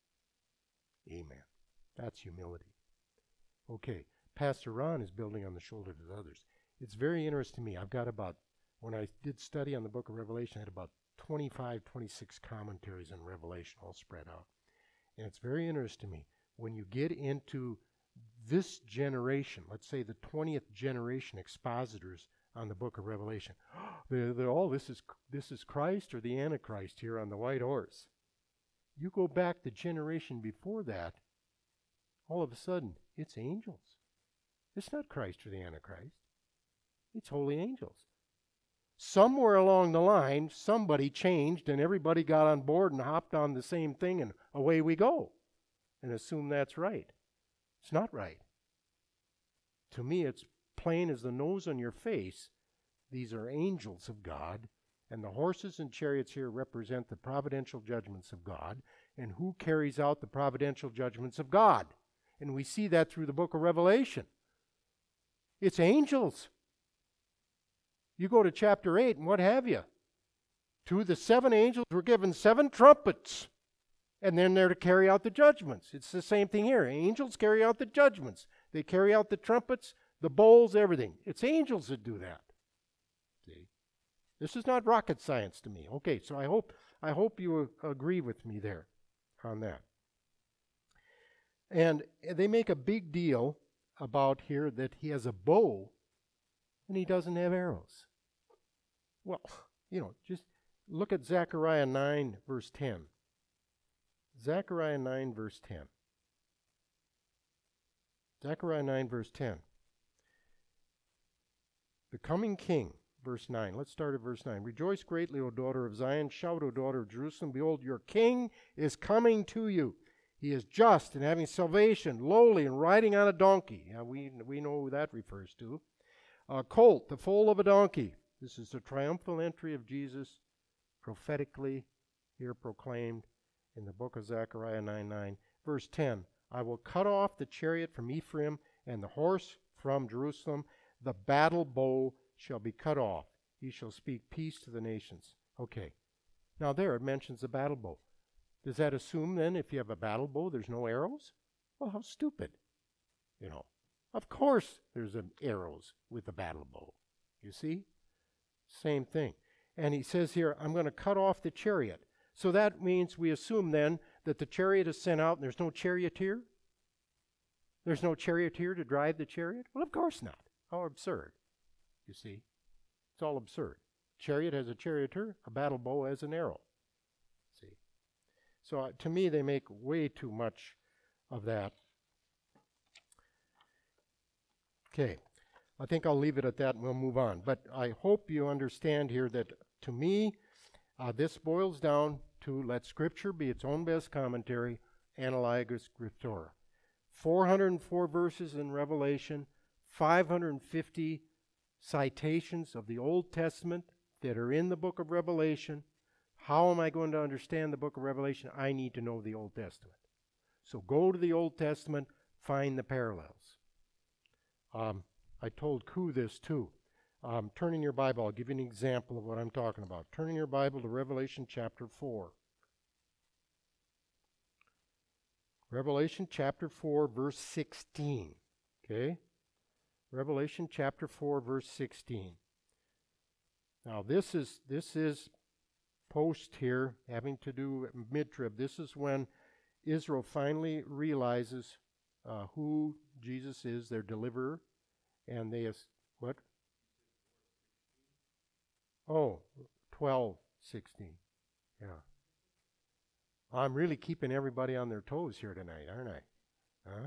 Amen. That's humility. Okay, Pastor Ron is building on the shoulders of others. It's very interesting to me. I've got about, when I did study on the book of Revelation, I had about twenty-five, twenty-six commentaries on Revelation all spread out. And it's very interesting to me. When you get into this generation, let's say the twentieth generation expositors on the book of Revelation, they're, they're all, this is, this is Christ or the Antichrist here on the white horse. You go back the generation before that, all of a sudden, it's angels. It's not Christ or the Antichrist. It's holy angels. Somewhere along the line, somebody changed and everybody got on board and hopped on the same thing and away we go and assume that's right. It's not right. To me, it's plain as the nose on your face. These are angels of God, and the horses and chariots here represent the providential judgments of God, and who carries out the providential judgments of God? And we see that through the book of Revelation. It's angels. You go to chapter eight, and what have you? To the seven angels were given seven trumpets, and then they're to carry out the judgments. It's the same thing here. Angels carry out the judgments. They carry out the trumpets, the bowls, everything. It's angels that do that. See? This is not rocket science to me. Okay, so I hope I hope you agree with me there on that. And they make a big deal about here that he has a bow and he doesn't have arrows. Well, you know, just look at Zechariah nine, verse ten. Zechariah nine, verse ten. Zechariah nine, verse ten. The coming king, verse nine. Let's start at verse nine. Rejoice greatly, O daughter of Zion. Shout, O daughter of Jerusalem. Behold, your king is coming to you. He is just and having salvation, lowly and riding on a donkey. Yeah, we, we know who that refers to. A colt, the foal of a donkey. This is the triumphal entry of Jesus, prophetically here proclaimed in the book of Zechariah nine nine. Verse ten, I will cut off the chariot from Ephraim and the horse from Jerusalem. The battle bow shall be cut off. He shall speak peace to the nations. Okay, Now there it mentions the battle bow. Does that assume then if you have a battle bow there's no arrows? Well, how stupid. You know, of course there's um, arrows with the battle bow. You see? Same thing. And he says here, I'm going to cut off the chariot. So that means we assume then that the chariot is sent out and there's no charioteer? There's no charioteer to drive the chariot? Well, of course not. How absurd. You see? It's all absurd. Chariot has a charioteer, a battle bow has an arrow. See? So uh, to me, they make way too much of that. Okay. I think I'll leave it at that and we'll move on. But I hope you understand here that to me, uh, this boils down to let Scripture be its own best commentary, Analytica Scriptura. four hundred four verses in Revelation, five hundred fifty citations of the Old Testament that are in the book of Revelation. How am I going to understand the book of Revelation? I need to know the Old Testament. So go to the Old Testament, find the parallels. Um, I told Koo this too. Um, turn in your Bible. I'll give you an example of what I'm talking about. Turn in your Bible to Revelation chapter four. Revelation chapter four, verse sixteen. Okay? Revelation chapter four, verse sixteen. Now this is this is post here, having to do mid-trib. This is when Israel finally realizes uh, who Jesus is, their deliverer. And they, as what? Oh, twelve, sixteen. Yeah. I'm really keeping everybody on their toes here tonight, aren't I?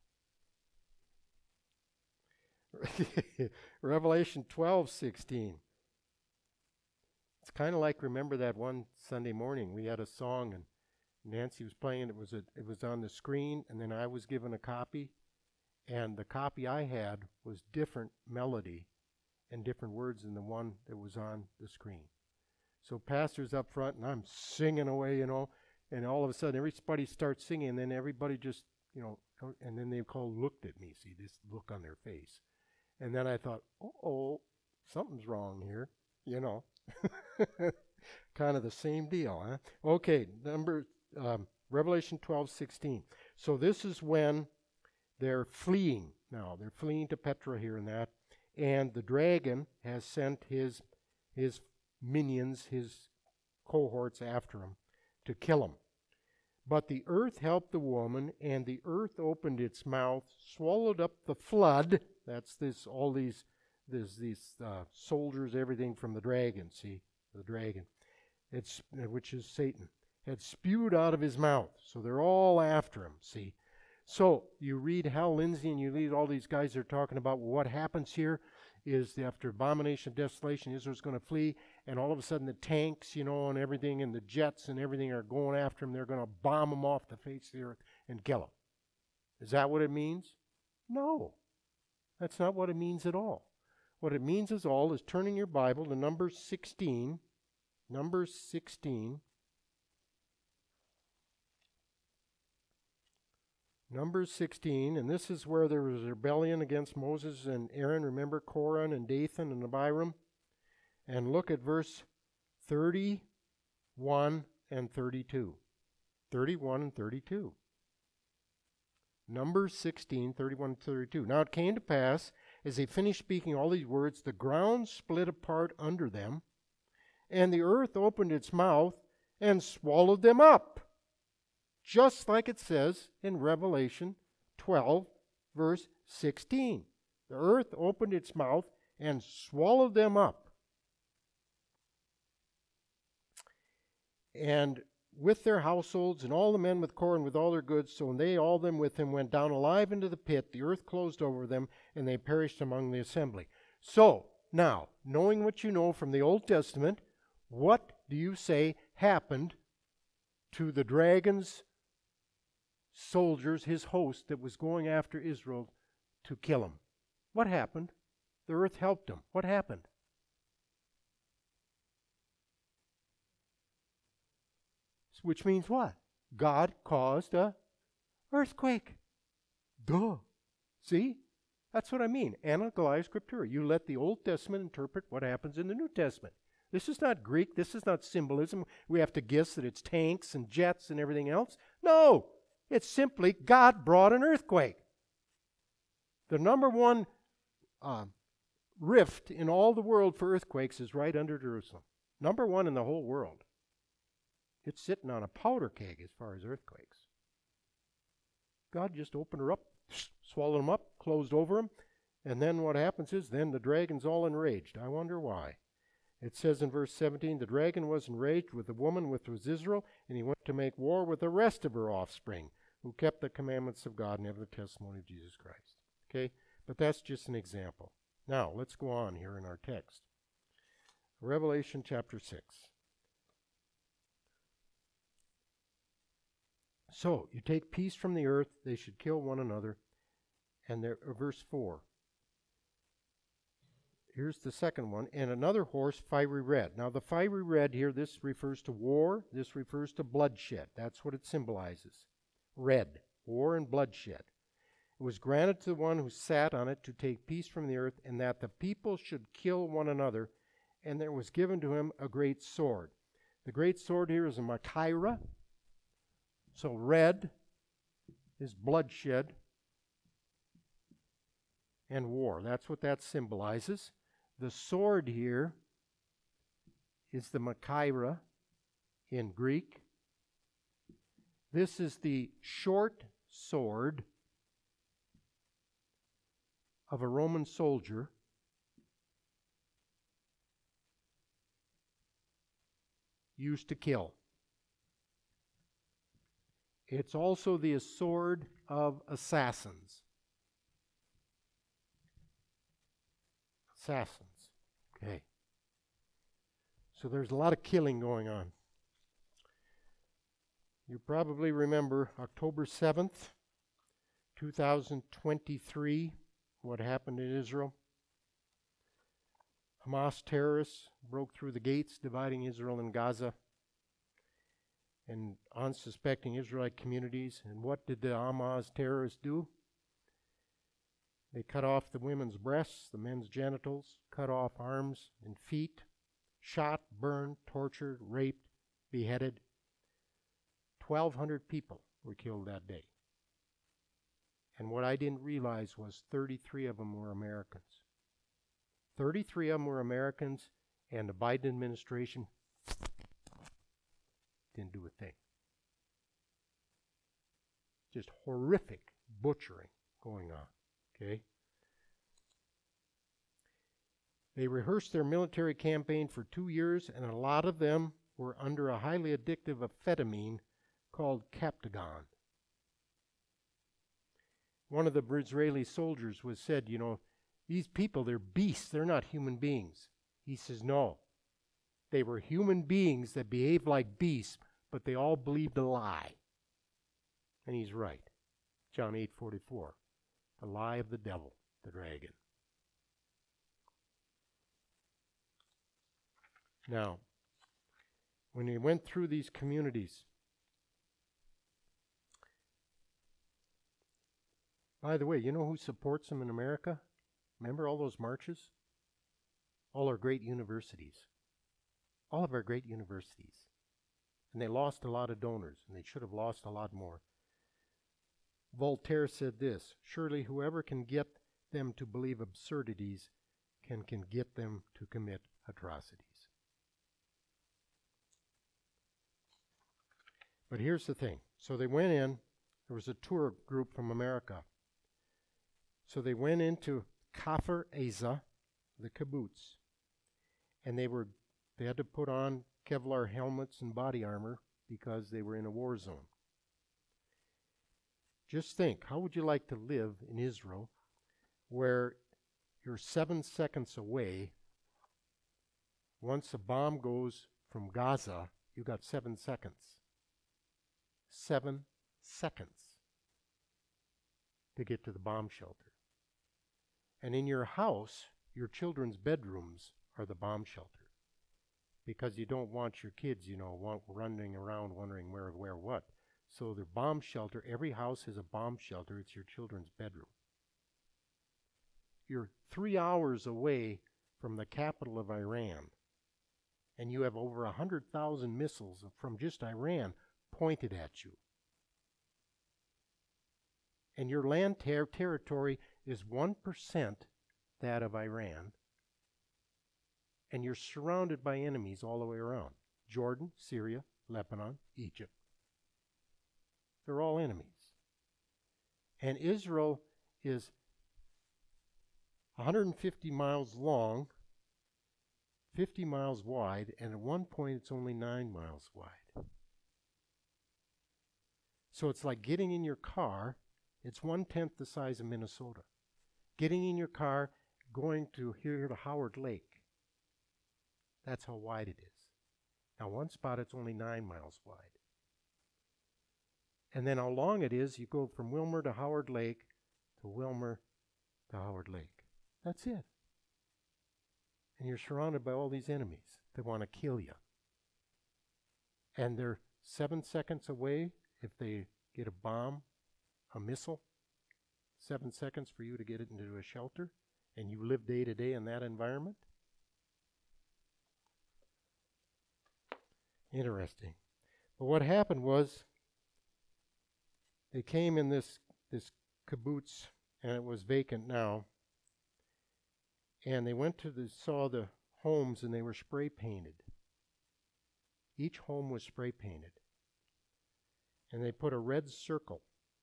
Huh? Revelation twelve, sixteen. It's kind of like, remember that one Sunday morning we had a song and Nancy was playing. It was a, it was on the screen, and then I was given a copy. And the copy I had was different melody and different words than the one that was on the screen. So pastor's up front, and I'm singing away, you know, and all of a sudden everybody starts singing, and then everybody just, you know, and then they all looked at me, see this look on their face. And then I thought, uh-oh, something's wrong here, you know. Kind of the same deal, huh? Okay, number, um, Revelation twelve, sixteen. So this is when they're fleeing now. They're fleeing to Petra here and that. And the dragon has sent his his minions, his cohorts after him to kill him. But the earth helped the woman, and the earth opened its mouth, swallowed up the flood. That's this all these this, these uh, soldiers, everything from the dragon, see? The dragon, it's which is Satan, had spewed out of his mouth. So they're all after him, see? So you read Hal Lindsey and you read all these guys that are talking about well, what happens here is after abomination of desolation, Israel's going to flee, and all of a sudden the tanks, you know, and everything, and the jets and everything are going after them. They're going to bomb them off the face of the earth and kill them. Is that what it means? No. That's not what it means at all. What it means is all is turning your Bible to Numbers sixteen. Numbers sixteen. Numbers sixteen, and this is where there was a rebellion against Moses and Aaron. Remember Korah and Dathan and Abiram? And look at verse thirty-one and thirty-two. thirty-one and thirty-two. Numbers sixteen, thirty-one and thirty-two. Now it came to pass, as they finished speaking all these words, the ground split apart under them, and the earth opened its mouth and swallowed them up. Just like it says in Revelation twelve, verse sixteen. The earth opened its mouth and swallowed them up. And with their households and all the men with Korah and with all their goods, so they all them with him went down alive into the pit. The earth closed over them, and they perished among the assembly. So, now, knowing what you know from the Old Testament, what do you say happened to the dragon's soldiers, his host that was going after Israel to kill him? What happened? The earth helped him. What happened? Which means what? God caused a earthquake. Duh. See? That's what I mean. Analytica Scriptura. You let the Old Testament interpret what happens in the New Testament. This is not Greek. This is not symbolism. We have to guess that it's tanks and jets and everything else. No, it's simply God brought an earthquake. The number one uh, rift in all the world for earthquakes is right under Jerusalem. Number one in the whole world. It's sitting on a powder keg as far as earthquakes. God just opened her up, swallowed them up, closed over them, and then what happens is then the dragon's all enraged. I wonder why. It says in verse seventeen, the dragon was enraged with the woman which was Israel, and he went to make war with the rest of her offspring, who kept the commandments of God and have the testimony of Jesus Christ. Okay? But that's just an example. Now, let's go on here in our text. Revelation chapter six. So, you take peace from the earth, they should kill one another. And there, uh, verse four. Here's the second one. And another horse, fiery red. Now, the fiery red here, this refers to war. This refers to bloodshed. That's what it symbolizes. Red, war and bloodshed. It was granted to the one who sat on it to take peace from the earth, and that the people should kill one another. And there was given to him a great sword. The great sword here is a Machaira. So red is bloodshed and war. That's what that symbolizes. The sword here is the Machaira in Greek. This is the short sword of a Roman soldier. Used to kill. It's also the sword of assassins. Assassins. Okay. So there's a lot of killing going on. You probably remember October seventh, two thousand twenty-three, what happened in Israel. Hamas terrorists broke through the gates dividing Israel and Gaza and unsuspecting Israelite communities. And what did the Hamas terrorists do? They cut off the women's breasts, the men's genitals, cut off arms and feet, shot, burned, tortured, raped, beheaded. twelve hundred people were killed that day. And what I didn't realize was thirty-three of them were Americans. thirty-three of them were Americans, and the Biden administration didn't do a thing. Just horrific butchering going on, okay? They rehearsed their military campaign for two years, and a lot of them were under a highly addictive amphetamine called Captagon. One of the Israeli soldiers was said, you know, these people, they're beasts, they're not human beings. He says, no. They were human beings that behaved like beasts, but they all believed a lie. And he's right. John eight forty-four. The lie of the devil, the dragon. Now, when he went through these communities, by the way, you know who supports them in America? Remember all those marches? All our great universities. All of our great universities. And they lost a lot of donors, and they should have lost a lot more. Voltaire said this, surely whoever can get them to believe absurdities can, can get them to commit atrocities. But here's the thing. So they went in, there was a tour group from America. So they went into Kafr Eza, the kibbutz, and they were they had to put on Kevlar helmets and body armor because they were in a war zone. Just think, how would you like to live in Israel where you're seven seconds away? Once a bomb goes from Gaza, you got seven seconds. Seven seconds to get to the bomb shelter. And in your house, your children's bedrooms are the bomb shelter. Because you don't want your kids, you know, want, running around wondering where, where, what. So the bomb shelter, every house is a bomb shelter. It's your children's bedroom. You're three hours away from the capital of Iran. and you have over one hundred thousand missiles from just Iran pointed at you. And your land ter- territory is one percent that of Iran, and you're surrounded by enemies all the way around. Jordan, Syria, Lebanon, Egypt. They're all enemies. And Israel is one hundred fifty miles long, fifty miles wide, and at one point it's only nine miles wide. So it's like getting in your car. It's one-tenth the size of Minnesota. Getting in your car, going to here to Howard Lake. That's how wide it is. Now, one spot, it's only nine miles wide. And then how long it is, you go from Wilmer to Howard Lake to Wilmer to Howard Lake. That's it. And you're surrounded by all these enemies that want to kill you. And they're seven seconds away if they get a bomb, a missile, seven seconds for you to get it into a shelter, and you live day to day in that environment. Interesting. But what happened was they came in this this kibbutz, and it was vacant now. And they went to the saw the homes, and they were spray painted. Each home was spray painted. And they put a red circle.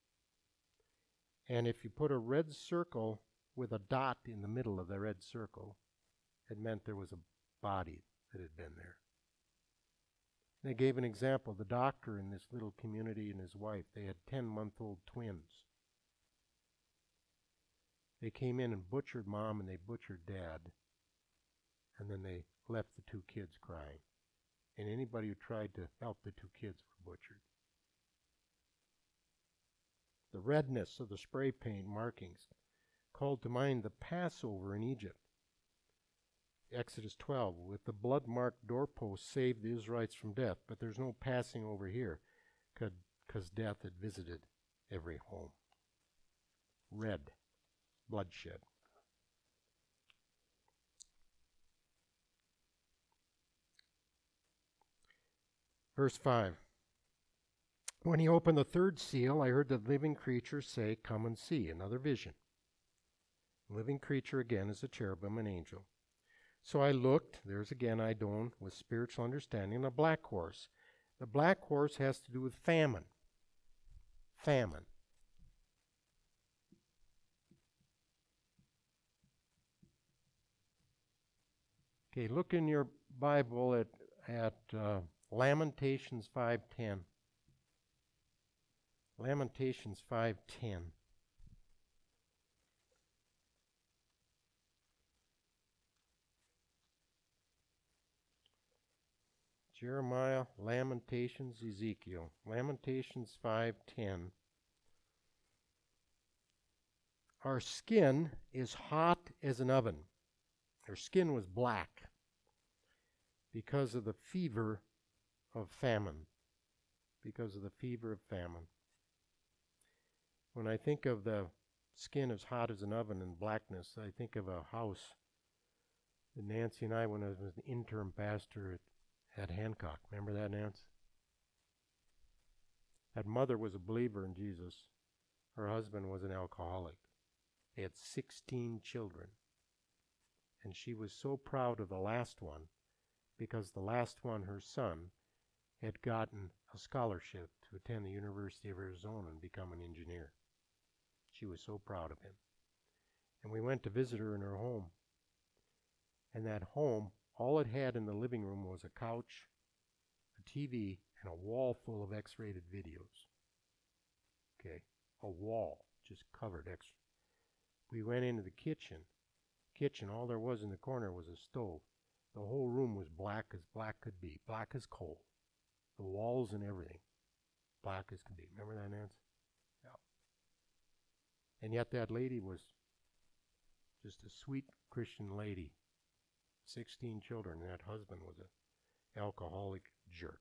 And if you put a red circle with a dot in the middle of the red circle, it meant there was a body that had been there. They gave an example. The doctor in this little community and his wife, they had ten-month-old twins. They came in and butchered mom and they butchered dad. And then they left the two kids crying. And anybody who tried to help the two kids were butchered. The redness of the spray paint markings called to mind the Passover in Egypt. Exodus twelve, with the blood-marked doorpost saved the Israelites from death, but there's no passing over here because death had visited every home. Red, bloodshed. Verse five. When he opened the third seal, I heard the living creature say, "Come and see." Another vision. Living creature again is a cherubim, an angel. So I looked, there's again Idon with spiritual understanding, a black horse. The black horse has to do with famine. Famine. Okay, look in your Bible at, at uh, Lamentations five ten. Lamentations five ten. Jeremiah, Lamentations, Ezekiel. Lamentations five ten. Our skin is hot as an oven. Her skin was black because of the fever of famine. Because of the fever of famine. When I think of the skin as hot as an oven and blackness, I think of a house that Nancy and I, when I was an interim pastor at, at Hancock. Remember that, Nancy? That mother was a believer in Jesus. Her husband was an alcoholic. They had sixteen children. And she was so proud of the last one because the last one, her son, had gotten a scholarship to attend the University of Arizona and become an engineer. She was so proud of him. And we went to visit her in her home. And that home, all it had in the living room was a couch, a T V, and a wall full of X-rated videos. Okay, a wall just covered X. We went into the kitchen. Kitchen, all there was in the corner was a stove. The whole room was black as black could be, black as coal. The walls and everything, black as could be. Remember that, Nancy? Yeah. And yet that lady was just a sweet Christian lady. Sixteen children, and that husband was an alcoholic jerk.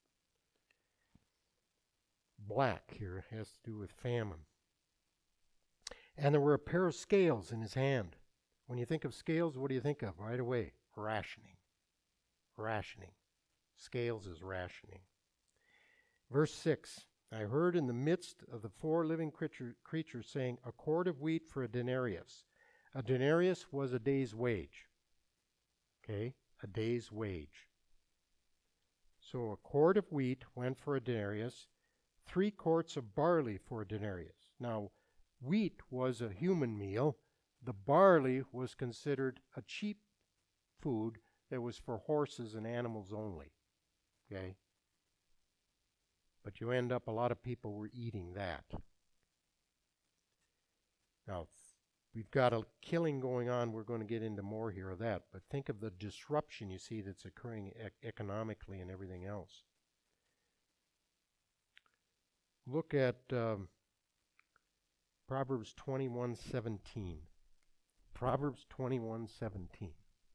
Black here has to do with famine. And there were a pair of scales in his hand. When you think of scales, what do you think of right away? Rationing. rationing. Scales is rationing. Verse six, I heard in the midst of the four living creature, creatures saying, a quart of wheat for a denarius. A denarius was a day's wage. Okay, a day's wage. So a quart of wheat went for a denarius, three quarts of barley for a denarius. Now, wheat was a human meal. The barley was considered a cheap food that was for horses and animals only. Okay? But you end up, a lot of people were eating that. Now, we've got a killing going on. We're going to get into more here of that. But think of the disruption you see that's occurring e- economically and everything else. Look at um, Proverbs twenty-one seventeen. Proverbs twenty-one seventeen.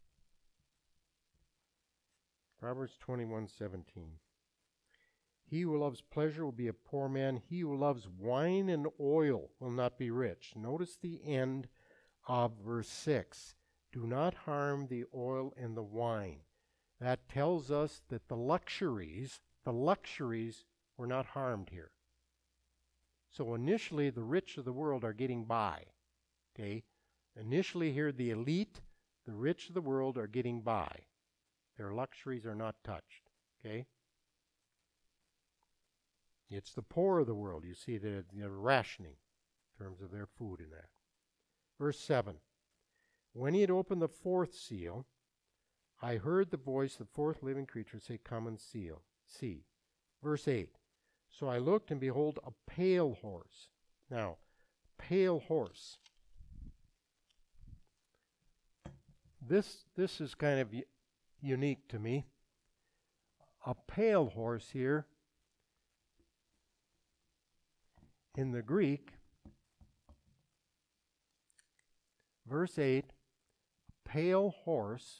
Proverbs twenty-one seventeen. He who loves pleasure will be a poor man. He who loves wine and oil will not be rich. Notice the end of verse six. Do not harm the oil and the wine. That tells us that the luxuries, the luxuries were not harmed here. So initially, the rich of the world are getting by. Okay? Initially here, the elite, the rich of the world are getting by. Their luxuries are not touched. Okay? It's the poor of the world. You see that they're rationing in terms of their food in that. Verse seven. When he had opened the fourth seal, I heard the voice of the fourth living creature say, come and seal, see. Verse eight. So I looked, and behold, a pale horse. Now, pale horse. This, this is kind of u- unique to me. A pale horse here, in the Greek, verse eight, pale horse,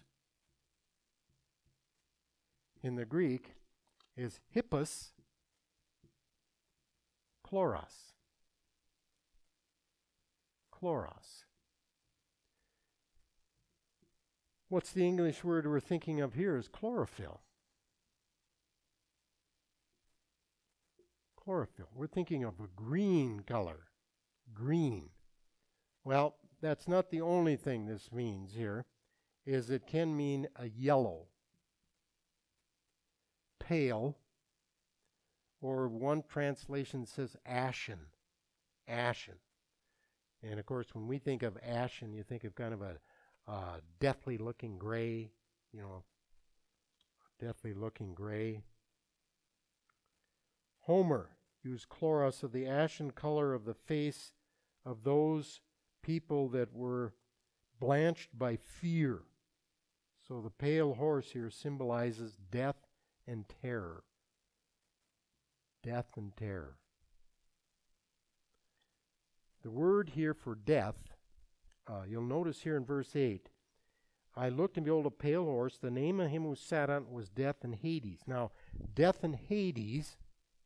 in the Greek, is hippos chloros. Chloros. What's the English word we're thinking of here is chlorophyll. Chlorophyll. We're thinking of a green color. Green. Well, that's not the only thing this means here, is it can mean a yellow, pale, or one translation says ashen. Ashen. And of course, when we think of ashen, you think of kind of a uh, deathly looking gray, you know, deathly looking gray. Homer used chloros of the ashen color of the face of those people that were blanched by fear. So the pale horse here symbolizes death and terror. Death and terror. The word here for death, uh, you'll notice here in verse eight, I looked, and behold, a pale horse. The name of him who sat on it was Death and Hades. Now, Death and Hades,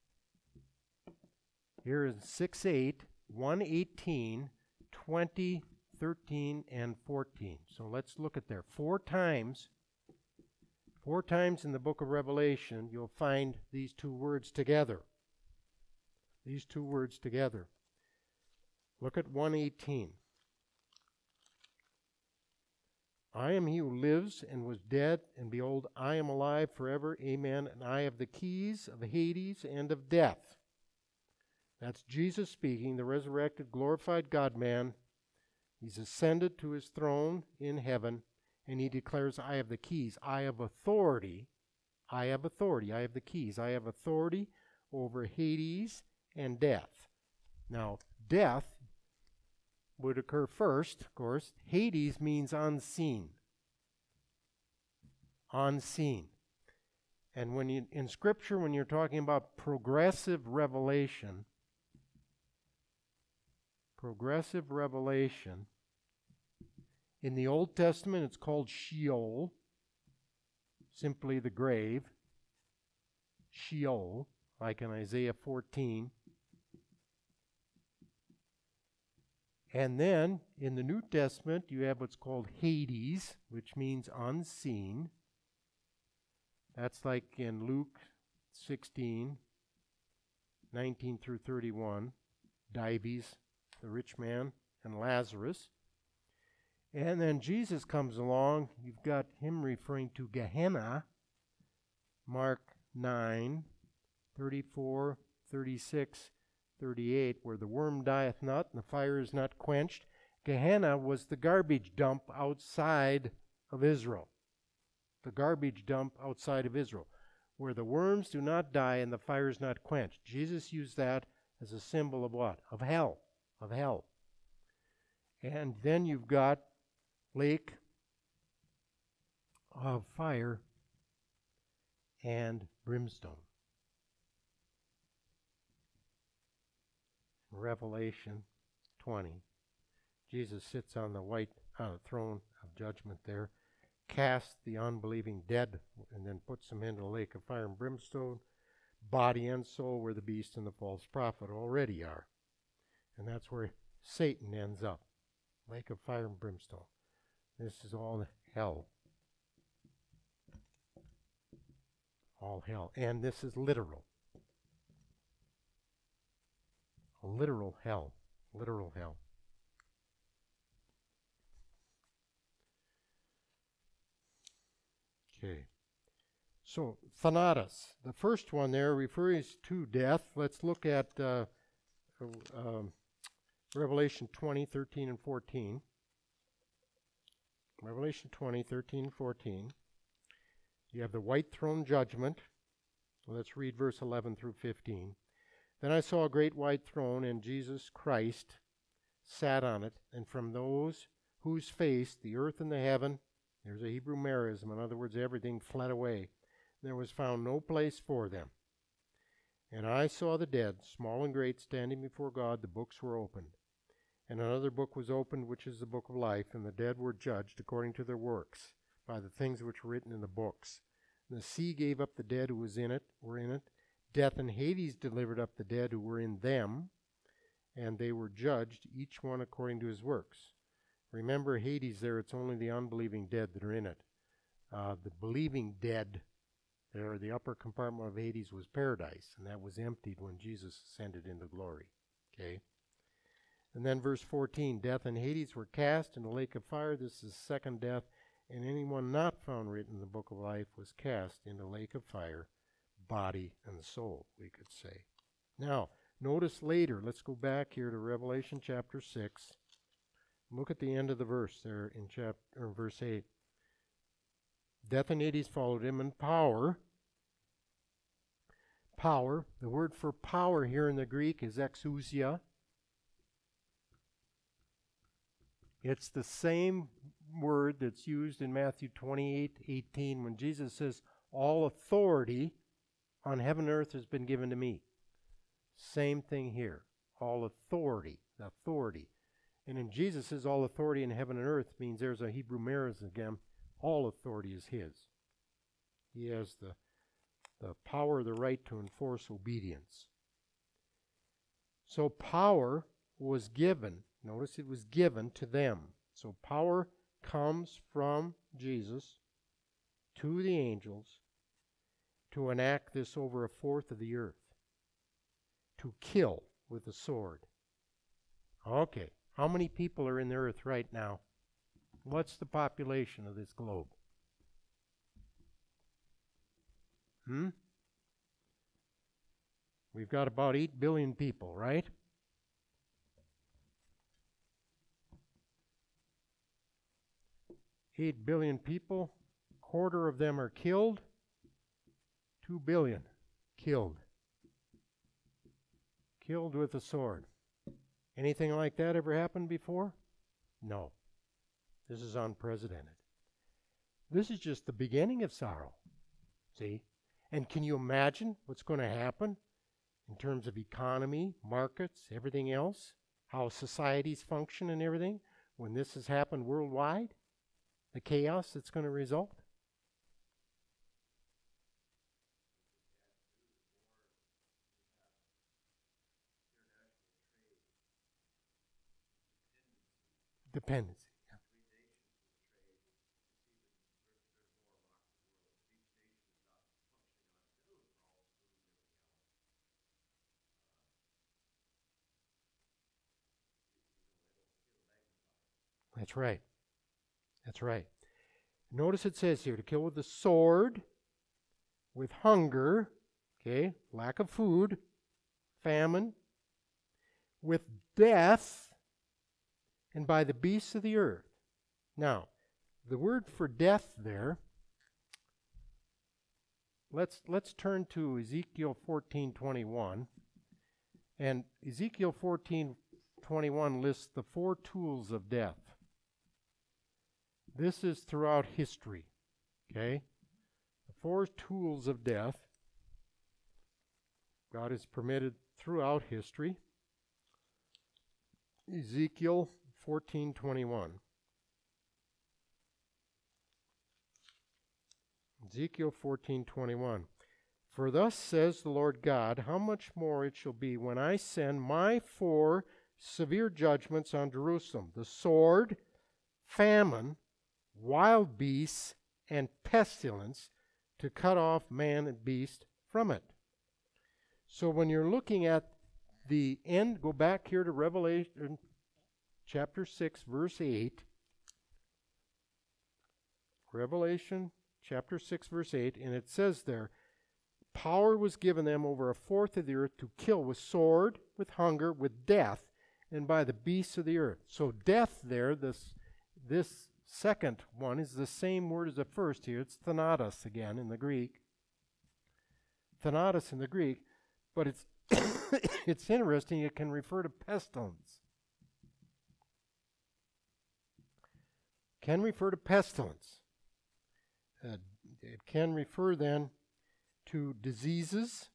here is six eight, one eighteen, twenty, thirteen, and fourteen. So let's look at there. Four times, four times in the book of Revelation, you'll find these two words together. These two words together. Look at one eighteen. I am he who lives and was dead, and behold, I am alive forever. Amen. And I have the keys of Hades and of death. That's Jesus speaking, the resurrected, glorified God-man. He's ascended to his throne in heaven, and he declares, I have the keys. I have authority. I have authority. I have the keys. I have authority over Hades and death. Now, death would occur first, of course. Hades means unseen. Unseen. And when you, in Scripture, when you're talking about progressive revelation, progressive revelation, in the Old Testament it's called Sheol, simply the grave. Sheol, like in Isaiah fourteen. And then in the New Testament you have what's called Hades, which means unseen. That's like in Luke sixteen, nineteen through thirty-one, Dives, the rich man, and Lazarus. And then Jesus comes along. You've got him referring to Gehenna, Mark nine, thirty-four, thirty-six, thirty-eight, where the worm dieth not and the fire is not quenched. Gehenna was the garbage dump outside of Israel. The garbage dump outside of Israel, where the worms do not die and the fire is not quenched. Jesus used that as a symbol of what? Of hell. Of hell. And then you've got lake of fire and brimstone. Revelation twenty. Jesus sits on the white uh, throne of judgment there, casts the unbelieving dead, and then puts them into the lake of fire and brimstone, body and soul, where the beast and the false prophet already are. And that's where Satan ends up. Lake of fire and brimstone. This is all hell. All hell. And this is literal. A literal hell. Literal hell. Okay. So, Thanatos. The first one there refers to death. Let's look at uh, um, Revelation twenty, thirteen, and fourteen. Revelation twenty, thirteen, and fourteen. You have the white throne judgment. Let's read verse eleven through fifteen. Then I saw a great white throne, and Jesus Christ sat on it, and from those whose face the earth and the heaven, there's a Hebrew merism, in other words, everything fled away. There was found no place for them. And I saw the dead, small and great, standing before God. The books were opened. And another book was opened, which is the book of life, and the dead were judged according to their works, by the things which were written in the books. And the sea gave up the dead who was in it, were in it. Death and Hades delivered up the dead who were in them, and they were judged, each one according to his works. Remember, Hades there, it's only the unbelieving dead that are in it. Uh, the believing dead, there, the upper compartment of Hades was paradise, and that was emptied when Jesus ascended into glory. Okay? And then verse fourteen, death and Hades were cast in the lake of fire. This is second death. And anyone not found written in the book of life was cast into the lake of fire, body and soul, we could say. Now, notice later, let's go back here to Revelation chapter six. Look at the end of the verse there in chapter or verse eight. Death and Hades followed him, and power. Power. The word for power here in the Greek is exousia. It's the same word that's used in Matthew twenty-eight eighteen when Jesus says, all authority on heaven and earth has been given to me. Same thing here. All authority. Authority. And in Jesus says all authority in heaven and earth means there's a Hebrew merism again. All authority is his. He has the, the power, the right to enforce obedience. So power was given. Notice it was given to them. So power comes from Jesus to the angels to enact this over a fourth of the earth. To kill with the sword. Okay. How many people are in the earth right now? What's the population of this globe? Hmm? We've got about eight billion people, right? eight billion people, quarter of them are killed, two billion killed. Killed with a sword. Anything like that ever happened before? No. This is unprecedented. This is just the beginning of sorrow. See? And can you imagine what's going to happen in terms of economy, markets, everything else? How societies function and everything when this has happened worldwide? The chaos that's going to result? Dependency. Yeah. That's right. That's right. Notice it says here, to kill with the sword, with hunger, okay, lack of food, famine, with death, and by the beasts of the earth. Now, the word for death there, let's let's turn to Ezekiel fourteen twenty-one. And Ezekiel fourteen twenty-one lists the four tools of death. This is throughout history, okay? The four tools of death God has permitted throughout history. Ezekiel fourteen twenty-one. Ezekiel fourteen twenty-one. For thus says the Lord God, how much more it shall be when I send my four severe judgments on Jerusalem, the sword, famine, wild beasts, and pestilence, to cut off man and beast from it. So when you're looking at the end, go back here to Revelation chapter six, verse eight. Revelation chapter six, verse eight, and it says there, power was given them over a fourth of the earth to kill with sword, with hunger, with death, and by the beasts of the earth. So death there, this, this second one, is the same word as the first here. It's thanatos again in the Greek. Thanatos in the Greek, but it's it's interesting, it can refer to pestilence. Can refer to pestilence. Uh, it can refer then to diseases.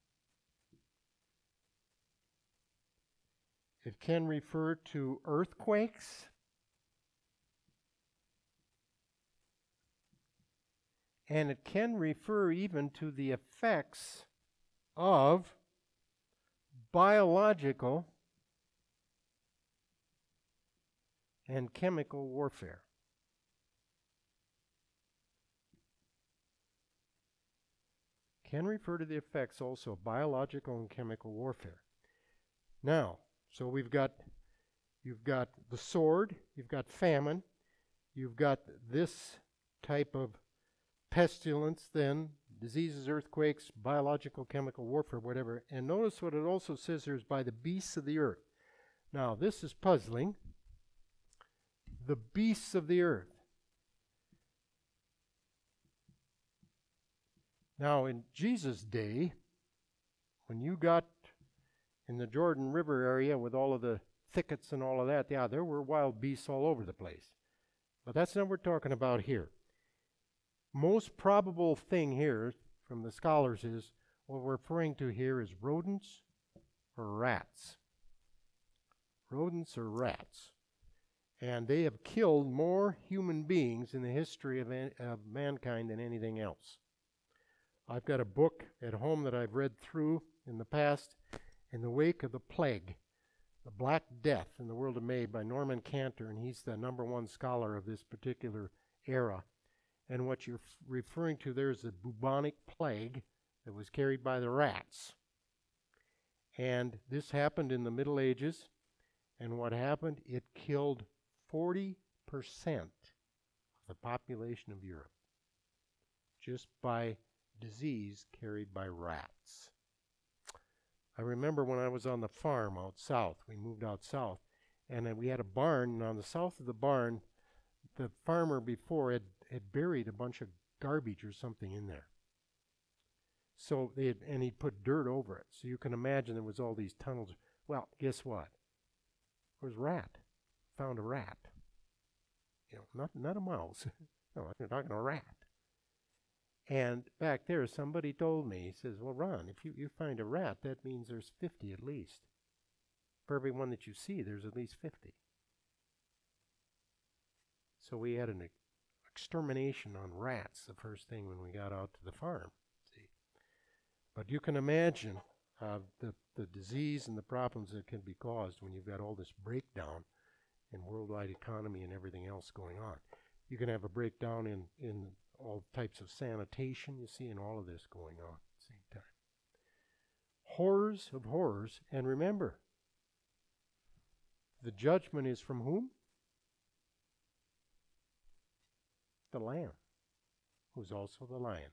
It can refer to earthquakes. And it can refer even to the effects of biological and chemical warfare. Can refer to the effects also of biological and chemical warfare. Now, so we've got, you've got the sword, you've got famine, you've got this type of pestilence then, diseases, earthquakes, biological, chemical warfare, whatever. And notice what it also says here is by the beasts of the earth. Now, this is puzzling. The beasts of the earth. Now, in Jesus' day, when you got in the Jordan River area with all of the thickets and all of that, yeah, there were wild beasts all over the place. But that's not what we're talking about here. Most probable thing here from the scholars is what we're referring to here is rodents or rats. Rodents or rats. And they have killed more human beings in the history of, an, of mankind than anything else. I've got a book at home that I've read through in the past, In the Wake of the Plague, The Black Death in the World of May by Norman Cantor, and he's the number one scholar of this particular era. And what you're f- referring to there is the bubonic plague that was carried by the rats. And this happened in the Middle Ages, and what happened, it killed forty percent of the population of Europe just by disease carried by rats. I remember when I was on the farm out south, we moved out south, and uh, we had a barn, and on the south of the barn, the farmer before had, had buried a bunch of garbage or something in there. So they had, and he put dirt over it. So you can imagine there was all these tunnels. Well, guess what? There was a rat. Found a rat. You know, not not a mouse. No, I'm talking a rat. And back there, somebody told me, he says, well, Ron, if you, you find a rat, that means there's fifty at least. For every one that you see, there's at least fifty. So we had an ex- extermination on rats the first thing when we got out to the farm. See, but you can imagine uh, the, the disease and the problems that can be caused when you've got all this breakdown in worldwide economy and everything else going on. You can have a breakdown in, in all types of sanitation, you see, and all of this going on at the same time. Horrors of horrors. And remember, the judgment is from whom? the Lamb, who's also the Lion.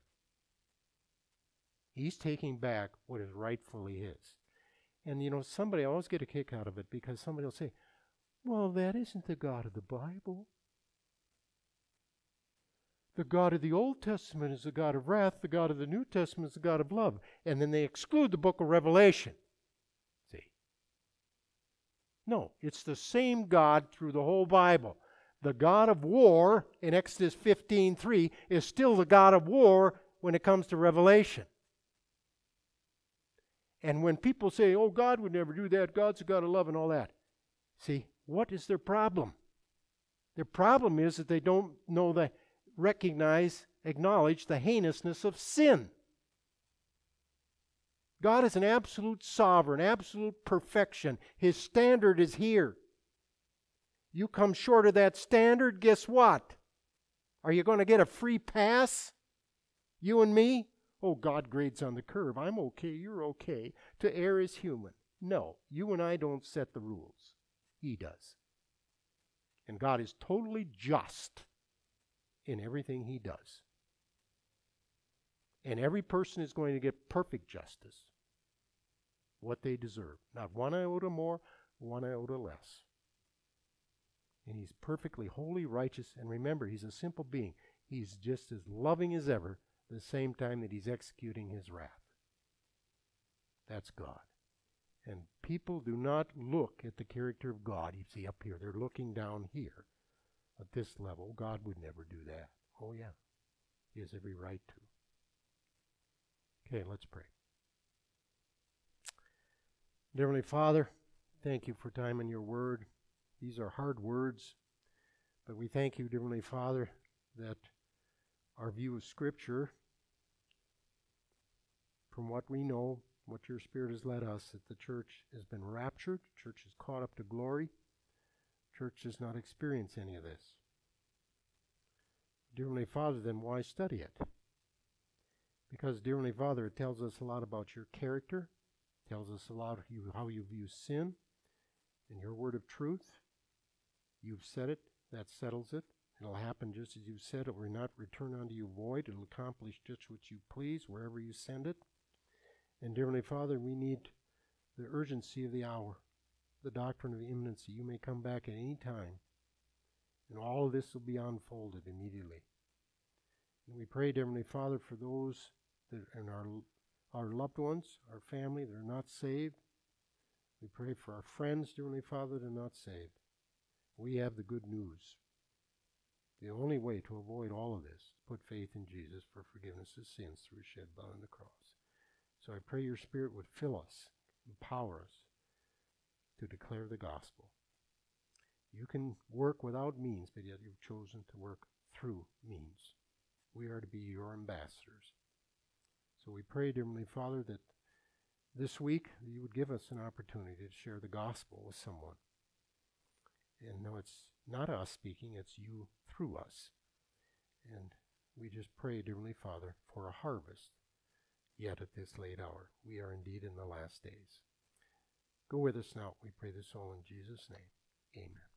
He's taking back what is rightfully his. And you know, somebody, I always get a kick out of it because somebody will say, well, that isn't the God of the Bible. The God of the Old Testament is the God of wrath. The God of the New Testament is the God of love. And then they exclude the book of Revelation. See? No, it's the same God through the whole Bible. The God of war in Exodus fifteen three is still the God of war when it comes to Revelation. And when people say, oh, God would never do that, God's a God of love and all that. See, what is their problem? Their problem is that they don't know the, recognize, acknowledge the heinousness of sin. God is an absolute sovereign, absolute perfection. His standard is here. You come short of that standard, guess what? Are you going to get a free pass? You and me? Oh, God grades on the curve. I'm okay, you're okay. To err is human. No, you and I don't set the rules. He does. And God is totally just in everything he does. And every person is going to get perfect justice, what they deserve. Not one iota more, one iota less. And he's perfectly holy, righteous, and remember, he's a simple being. He's just as loving as ever, at the same time that he's executing his wrath. That's God. And people do not look at the character of God, you see, up here. They're looking down here at this level. God would never do that. Oh, yeah. He has every right to. Okay, let's pray. Dear Heavenly Father, thank you for time in your word. These are hard words, but we thank you, dear Heavenly Father, that our view of Scripture, from what we know, what your Spirit has led us, that the church has been raptured, the church is caught up to glory, the church does not experience any of this. Dear Heavenly Father, then why study it? Because, dear Heavenly Father, it tells us a lot about your character, it tells us a lot of you, how you view sin, and your word of truth. You've said it, that settles it. It'll happen just as you said. It will not return unto you void. It'll accomplish just what you please, wherever you send it. And dear Heavenly Father, we need the urgency of the hour, the doctrine of the imminency. You may come back at any time, and all of this will be unfolded immediately. And we pray, dear Heavenly Father, for those that and our our loved ones, our family that are not saved. We pray for our friends, dear Heavenly Father, that are not saved. We have the good news. The only way to avoid all of this is put faith in Jesus for forgiveness of sins through his shed blood on the cross. So I pray your Spirit would fill us, empower us to declare the gospel. You can work without means, but yet you've chosen to work through means. We are to be your ambassadors. So we pray, dear Heavenly Father, that this week you would give us an opportunity to share the gospel with someone. And no, it's not us speaking, it's you through us. And we just pray, dear Heavenly Father, for a harvest, yet at this late hour. We are indeed in the last days. Go with us now. We pray this all in Jesus' name. Amen.